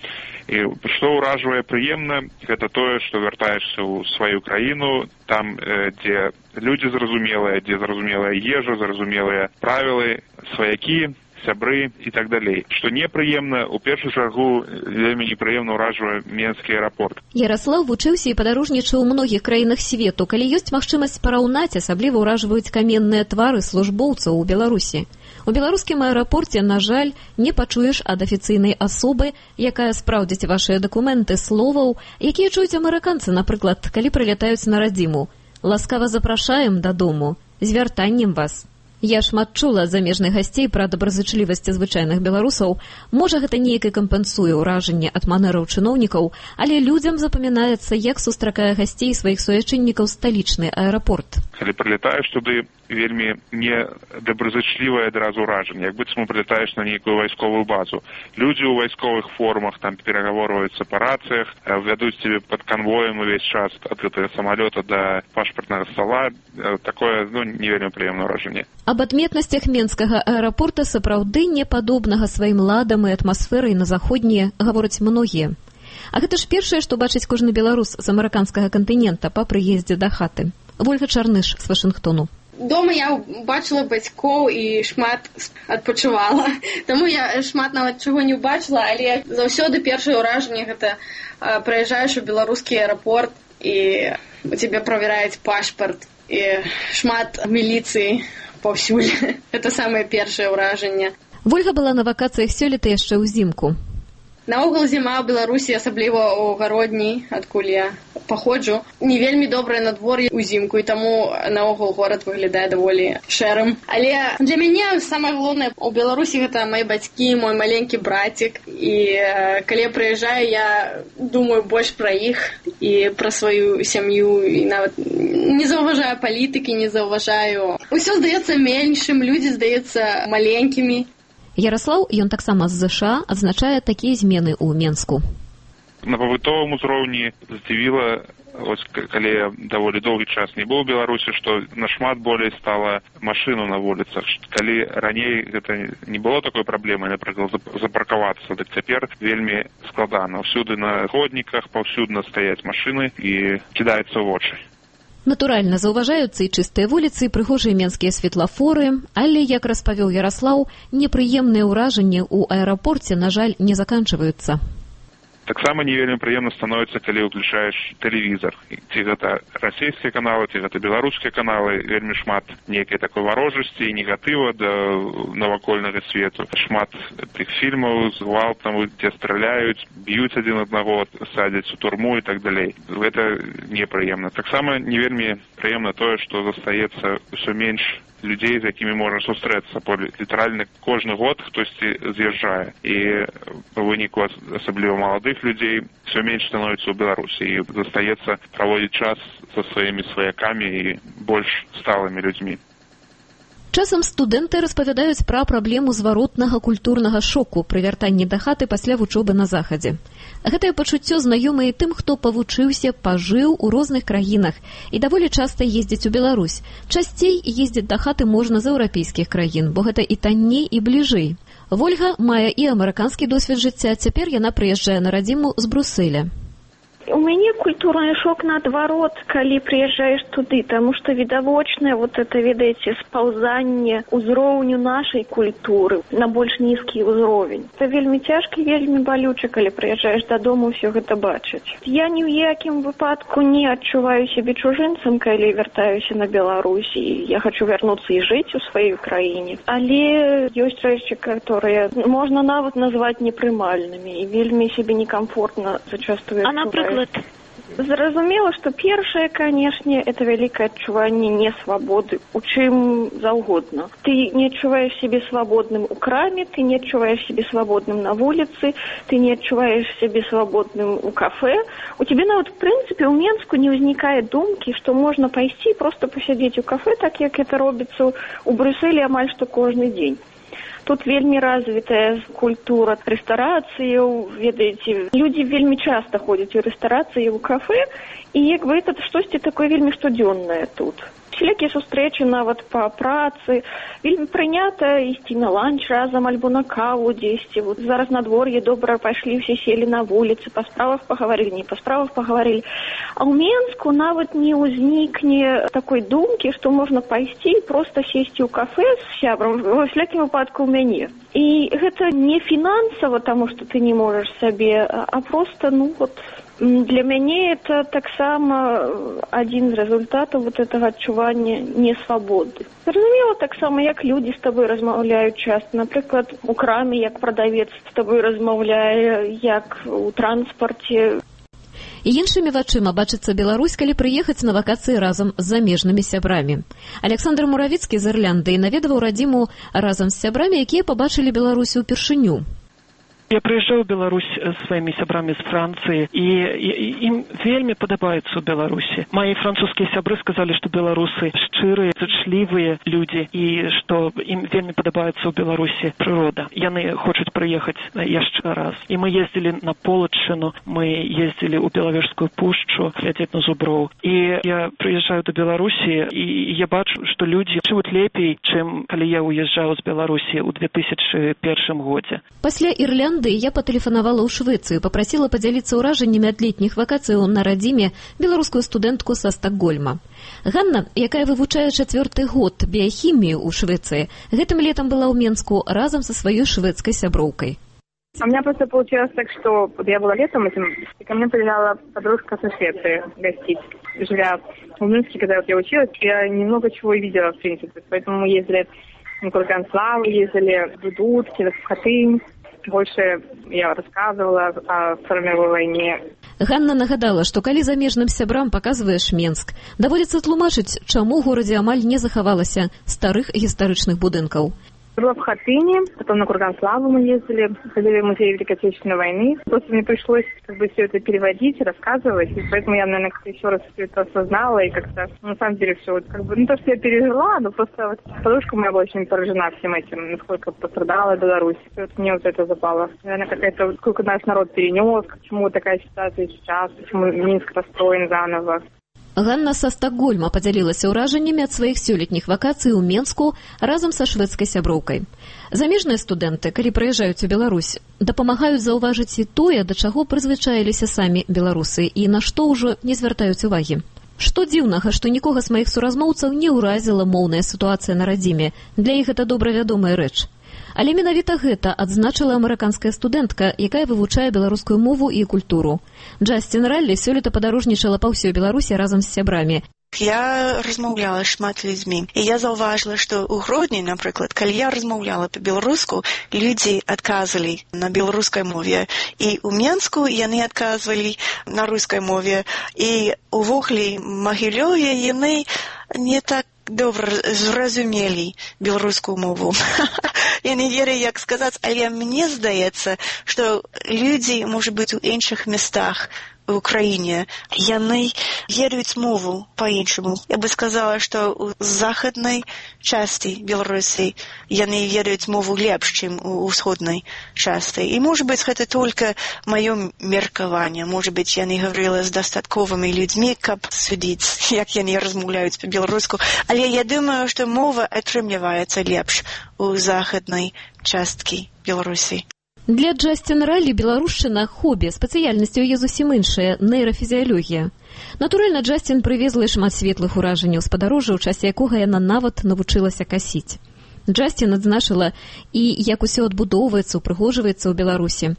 І што ўражвае прыемна, гэта тое, што вяртаешся ў сваю краіну, там, дзе людзі зразумелыя, дзе зразумелая ежа, зразумелыя правілы, сваякі, сябры і так далей. Што непрыемна, у першую чаргу вельмі непрыемна ўражвае Менскі аэрапорт. Яраслаў вучыўся і падарожнічаў у многіх краінах свету. Калі ёсць магчымасць параўнаць, асабліва ўражваюць каменныя твары службоўцаў у Беларусі. У беларускім аэрапорце, на жаль, не пачуеш ад афіцыйнай асобы, якая спраўдзіць вашыя дакументы, словаў, якія чуюць амерыканцы, напрыклад, калі прылятаюць на радзіму. Ласкава запрашаем дадому, з вяртаннем вас. Я шмат чула ад замежных гасцей пра добразычлівасць звычайных беларусаў. Можа, гэта неяк і кампенсуе ўражанне ад манераў чыноўнікаў, але людзям запамінаецца, як сустракае гасцей сваіх суайчыннікаў сталічны аэрапорт. Калі прылетаеш туды, вельмі не добразычлівае адразу ўражанне, як быццам прылетаеш на нейкую вайсковую базу. Людзі ў вайсковых формах там перагаворваюцца па рацыях, вядуць цябе пад канвоем увесь час ад гэтага самалёта да пашпартнага стола. Такое, не вельмі прыемнае ўражанне. Аб адметнасцях Менскага аэрапорта сапраўды не падобнага сваім ладам і атмасферай на заходнія гавораць многія. А гэта ж першае, што бачыць кожны беларус з амерыканскага кантынента па прыездзе да хаты. Вольга Чарныш з Вашынгтону. Дома я бачыла бацькоў і шмат адпачывала. Таму я шмат нават чаго не ўбачыла, але заўсёды першае ўражанне гэта прыязджаеш у беларускі аэрапорт і у цябе правяраюць пашпарт і шмат міліцыі паўсюль. Гэта самае першае ўражанне. Вольга была на вакацыях сёлета яшчэ ўзімку. Наогул зіма ў Беларусі, асабліва ў гародні, адкуль я паходжу, не вельмі добрае надвор'е ўзімку, і таму наогул горад выглядае даволі шэрым. Але для мяне самае галоўнае ў Беларусі гэта мои бацькі, мой маленькі братик. І калі я прыязджаю, я думаю больш пра іх і пра сваю сям'ю, і нават не заўважаю палітыкі, не заўважаю. Усё здаецца меншым, людзі здаецца маленькімі. Яраслаў, ён таксама з ЗША, адзначае такія змены ў Менску. На пабытовым узроўні здзівіла, калі я даволі доўгі час не быў у Беларусі, што нашмат болей стала машыну на вуліцах. Калі раней гэта не было такой праблемы, напрыклад, запаркавацца, дык цяпер вельмі складана. Ўсюды на ходніках, паўсюдна стаяць машыны і кідаецца ў вочы. Натуральна, заўважаюцца і чыстыя вуліцы, і прыгожыя менскія светлафоры, але, як распавёў Яраслаў, непрыемныя ўражанні ў аэрапорце, на жаль, не заканчваюцца. Таксама не вельмі прыемна становіцца, калі ўключаеш тэлевізор. Ці гэта расійскія каналы, ці гэта беларускія каналы, вельмі шмат нейкай такой варожасці і негатыва да навакольнага свету. Шмат тых фільмаў з гвалтам, дзе страляюць, б'юць адзін аднаго, садзяць у турму і так далей. Гэта непрыемна. Таксама не вельмі прыемна тое, што застаецца ўсё менш людзей, з якімі можна сустрэцца. Літаральна кожны год хтосьці з'язджае. І па выніку асабліва маладых людзей все менш становіцца ў Беларусі. І застаецца праводзіць час са сваімі сваякамі і больш сталымі людзьмі. Часам студэнты распавядаюць пра праблему зваротнага культурнага шоку пры вяртанні да хаты пасля вучобы на захадзе. Гэтае пачуццё знаёмае тым, хто павучыўся, пажыў у розных краінах і даволі часта ездзіць у Беларусь. Часцей ездзіць да хаты можна з еўрапейскіх краін, бо гэта і танней, і бліжэй. Вольга мае і амерыканскі досвед жыцця, цяпер яна прыязджае на радзіму з Брусэля. У мяне культурны шок наадварот, калі прыязджаеш туды, таму што відавочнае это, ведаеце, спаўзанне ўзроўню нашай культуры на больш нізкі ўзровень. Это вельмі цяжка, вельмі балюча, калі прыязджаеш дадому ўсё гэта бачыць. Я ні ў якім выпадку не адчуваю сябе чужынцам, калі вяртаюся на Беларусь, і я хочу вярнуцца і жыць у сваёй краіне. Але ёсць рэчы, которые можна нават назваць непрымальнымі, і вельмі сябе некамфортна зачастую адчуваю. Зразумела, што першае, канешне, это вялікае адчуванне несвабоды, у чым заўгодна. Ты не адчуваеш сябе свабодным у краме, ты не адчуваеш сябе свабодным на вуліцы, ты не адчуваеш сябе свабодным у кафе. У цябе нават, в прынцыпе, ў Менску не ўзнікае думкі, што можна пайсці проста пасядзець у кафе, так як это робіцца ў Брюсселі амаль што кожны дзень. Тут вельмі развітая культура рэстарацыяў, ведаеце, людзі вельмі часта ходзяць у рэстарацыі, у кафе, і як бы это штосьці такое вельмі штодзённае тут. Всякие сустрэчы нават па працы. Вельмі прынята ісці на ланч разам альбо на каву дзесьці. Вот зараз надвор'е добра пайшлі, все сели на вуліцы, па справах пагаварылі, не па справах пагаварылі. А ў Менску нават не ўзнікне такой думкі, што можна пайсці і проста сесці ў кафе з сябрам, ва всякім выпадку ў мяне. І гэта не фінансава, таму што ты не можаш сабе, а просто, для мяне это таксама адзін з результатаў вот этого адчування несвабоды. Зразумела, таксама, як людзі з табой размаўляюць часта. Напрыклад, у краме, як прадавец з табой размаўляе, як у транспарце. І іншымі вачыма бачыцца Беларусь, калі прыехаць на вакацыі разам з замежнымі сябрамі. Александр Муравіцкі з Ірландыі наведаваў радзіму разам з сябрамі, якія пабачылі Беларусь упершыню. Я прыязджаў у Беларусь сваімі сябрамі з Францыі, і ім вельмі падабаецца ў Беларусі. Мае французскія сябры сказалі, што беларусы шчырыя, зычлівыя людзі, і што ім вельмі падабаецца ў Беларусі прырода. Яны хочуць прыехаць яшчэ раз. І мы ездзілі на Полаччыну, мы ездзілі ў Белавежскую пушчу, глядзець на зуброў. І я прыязджаю да Беларусі, і я бачу, што людзі жывуць лепей, чым калі я уязджаў з Беларусі ў 2001 годзе. Пасля Ірландыі я патэлефанавала ў Швецыю, папрасіла падзяліцца ўражаннямі ад летніх вакацыяў на радзіме беларускую студэнтку са Стакгольма. Ганна, якая вывучае 4-й год біяхімію ў Швецыі, гэтым летом была ў Менску разам со сваёй шведской сяброўкай. У меня просто получилось так, что я была летом этим, и ко мне приезжала подружка со Швеции гостить. Живя в Минске, когда я училась, я немного чего видела, в принципе. Поэтому мы ездили на Курганславу, ездили в Дудки, в Хатынь. Больше я рассказывала о Второй мировой войне. Ганна нагадала, што калі замежным сябрам паказваеш Менск, даводзіцца тлумачыць, чаму ў горадзе амаль не захавалася старых гістарычных будынкаў. Была в Хатыне, потом на Курганславу мы ездили, ходили в музей Великой Отечественной войны. Просто мне пришлось все это переводить, рассказывать, и поэтому я, наверное, как-то еще раз все это осознала, и как-то, на самом деле, все, то, что я пережила, но просто подружка моя была очень поражена всем этим, насколько пострадала Беларусь. Мне вот это запало. Наверное, какая-то, сколько наш народ перенес, почему такая ситуация сейчас, почему Минск построен заново. Ганна са Стакгольма падзялілася ўражаннямі ад сваіх сёлетніх вакацый у Менску разам са шведскай сяброўкай. Замежныя студэнты, калі прыязджаюць у Беларусь, дапамагаюць заўважыць і тое, да чаго прызвычаіліся самі беларусы і на што ўжо не звяртаюць увагі. Што дзіўнага, што нікога з маіх суразмоўцаў не ўразіла моўная сітуацыя на радзіме. Для іх гэта добра вядомая рэч. Але менавіта гэта адзначыла амерыканская студэнтка, якая вывучае беларускую мову і культуру. Джасцін Раллі сёлета падарожнічала па ўсёй Беларусі разам з сябрамі. Я размаўляла шмат людзьмі, і я заўважыла, што ў Гродні, напрыклад, калі я размаўляла па-беларуску, людзі адказвалі на беларускай мове, і ў Менску яны адказвалі на рускай мове, і увогуле Магілёве яны не так добра зразумелі беларускую мову. Я не верю, як сказаць, але мне здаецца, што людзі, можа быць, у іншых местах в Украине, яны ведаюць мову по-іншаму. Я бы сказала, што у захаднай части Беларусі яны ведаюць мову лепш, чым у усходнай части. І, можа быць, гэта толькі маё меркаванне. Можа быць, яны гаварыла з дастатковымі людзьмі, каб судзіць, як яны размаўляюць па-беларуску. Але я думаю, што мова атрымліваецца лепш у захаднай часткі Беларусі. Для Джасцін Раллі беларушчына хобі, спецыяльнасць у яе зусім іншая – нейрафізіялогія. Натуральна, Джасцін прывезла шмат светлых уражанняў з падарожжа, у часе якога яна нават навучылася касіць. Джасцін адзначыла і як усё адбудоўваецца, упрыгожваецца ў Беларусі.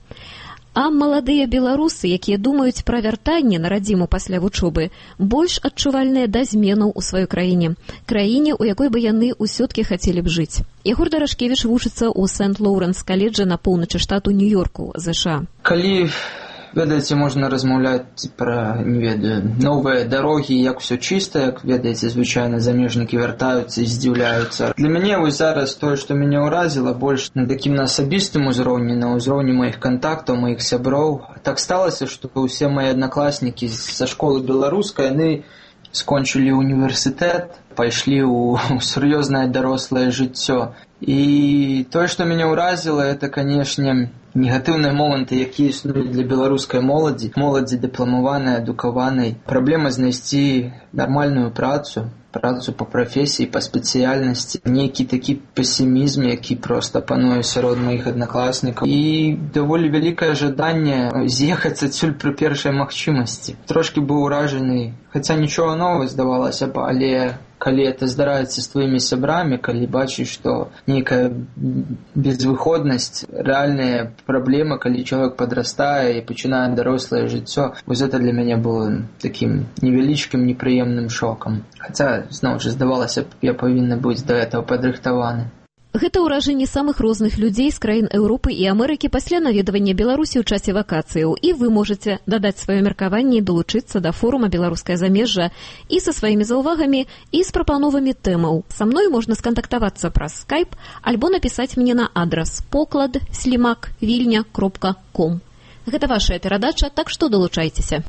А маладыя беларусы, якія думаюць пра вяртанне на радзіму пасля вучобы, больш адчувальныя да зменаў у сваёй краіне. Краіне, у якой бы яны ўсё-ткі хацелі б жыць. Ягор Дарашкевіч вучыцца ў Сент-Лоуренс-каледжы на поўначы штату Нью-Йорку, ЗША. Калі, ведаеце, можна размаўляць пра, не ведаю, новыя дарогі, як усё чыста, як, ведаеце, звычайна замежнікі вяртаюцца і здзіўляюцца. Для мяне вось зараз тое, што мяне ўразіла, больш на такім на асабістым узроўні, на ўзроўні маіх кантактаў, маіх сяброў. Так сталася, што ўсе мае аднакласнікі са школы беларускай, яны скончылі універсітэт, пайшлі ў сур'ёзнае дарослае жыццё. І тое, што мяне ўразіла, это, канешне, негатыўныя моманты, якія існуюць для беларускай моладзі дыпламаванай, адукаванай. Праблема знайсці нармальную працу по прафесіі, па спецыяльнасці, нейкі такі песімізм, які проста пануе сярод маіх аднакласнікаў, і даволі вялікае жаданне з'ехаць адсюль пры першай магчымасці. Трошкі быў уражаны, хаця нічога новага здавалася б, але калі это здараецца з твоімі сябрамі, калі бачыш, што нейкая безвыходнасць, рэальная праблема, калі чалавек падрастае і пачынае дарослае жыццё, вось гэта для мяне было такім невялічкім непрыемным шокам. Хаця, зноў жа, здавалася б, я павінна быць да этого падрыхтаваны. Гэта ўражанні самых розных людзей з краін Еўропы і Амерыкі пасля наведвання Беларусі ў часе вакацыяў. І вы можаце дадаць сваё меркаванне і далучыцца да форума «Беларускае замежжа» і са сваімі заўвагамі, і з прапановамі тэмаў. Са мной можна скантактавацца праз Skype альбо напісаць мне на адрас poklad@vilnya.com. Гэта вашая перадача, так што далучайцеся.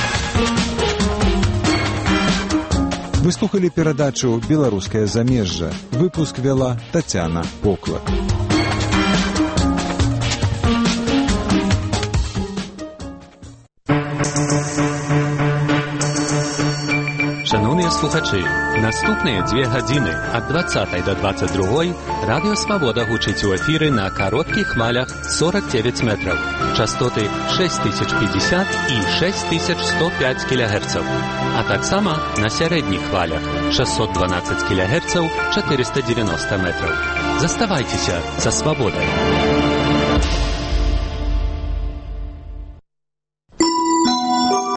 Вы слухали перадачу «Беларускае замежжа». Выпуск вела Тацяна Поклад. Шановныя слухачы, наступныя 2 гадзіны ад 20 до 22 Радыё Свабода гучыць у эфіры на кароткіх хвалях 49 метраў, частоты 6050 і 6105 кГц, а таксама на сярэдніх хвалях 612 кГц, 490 метраў. Заставайцеся са Свабодай.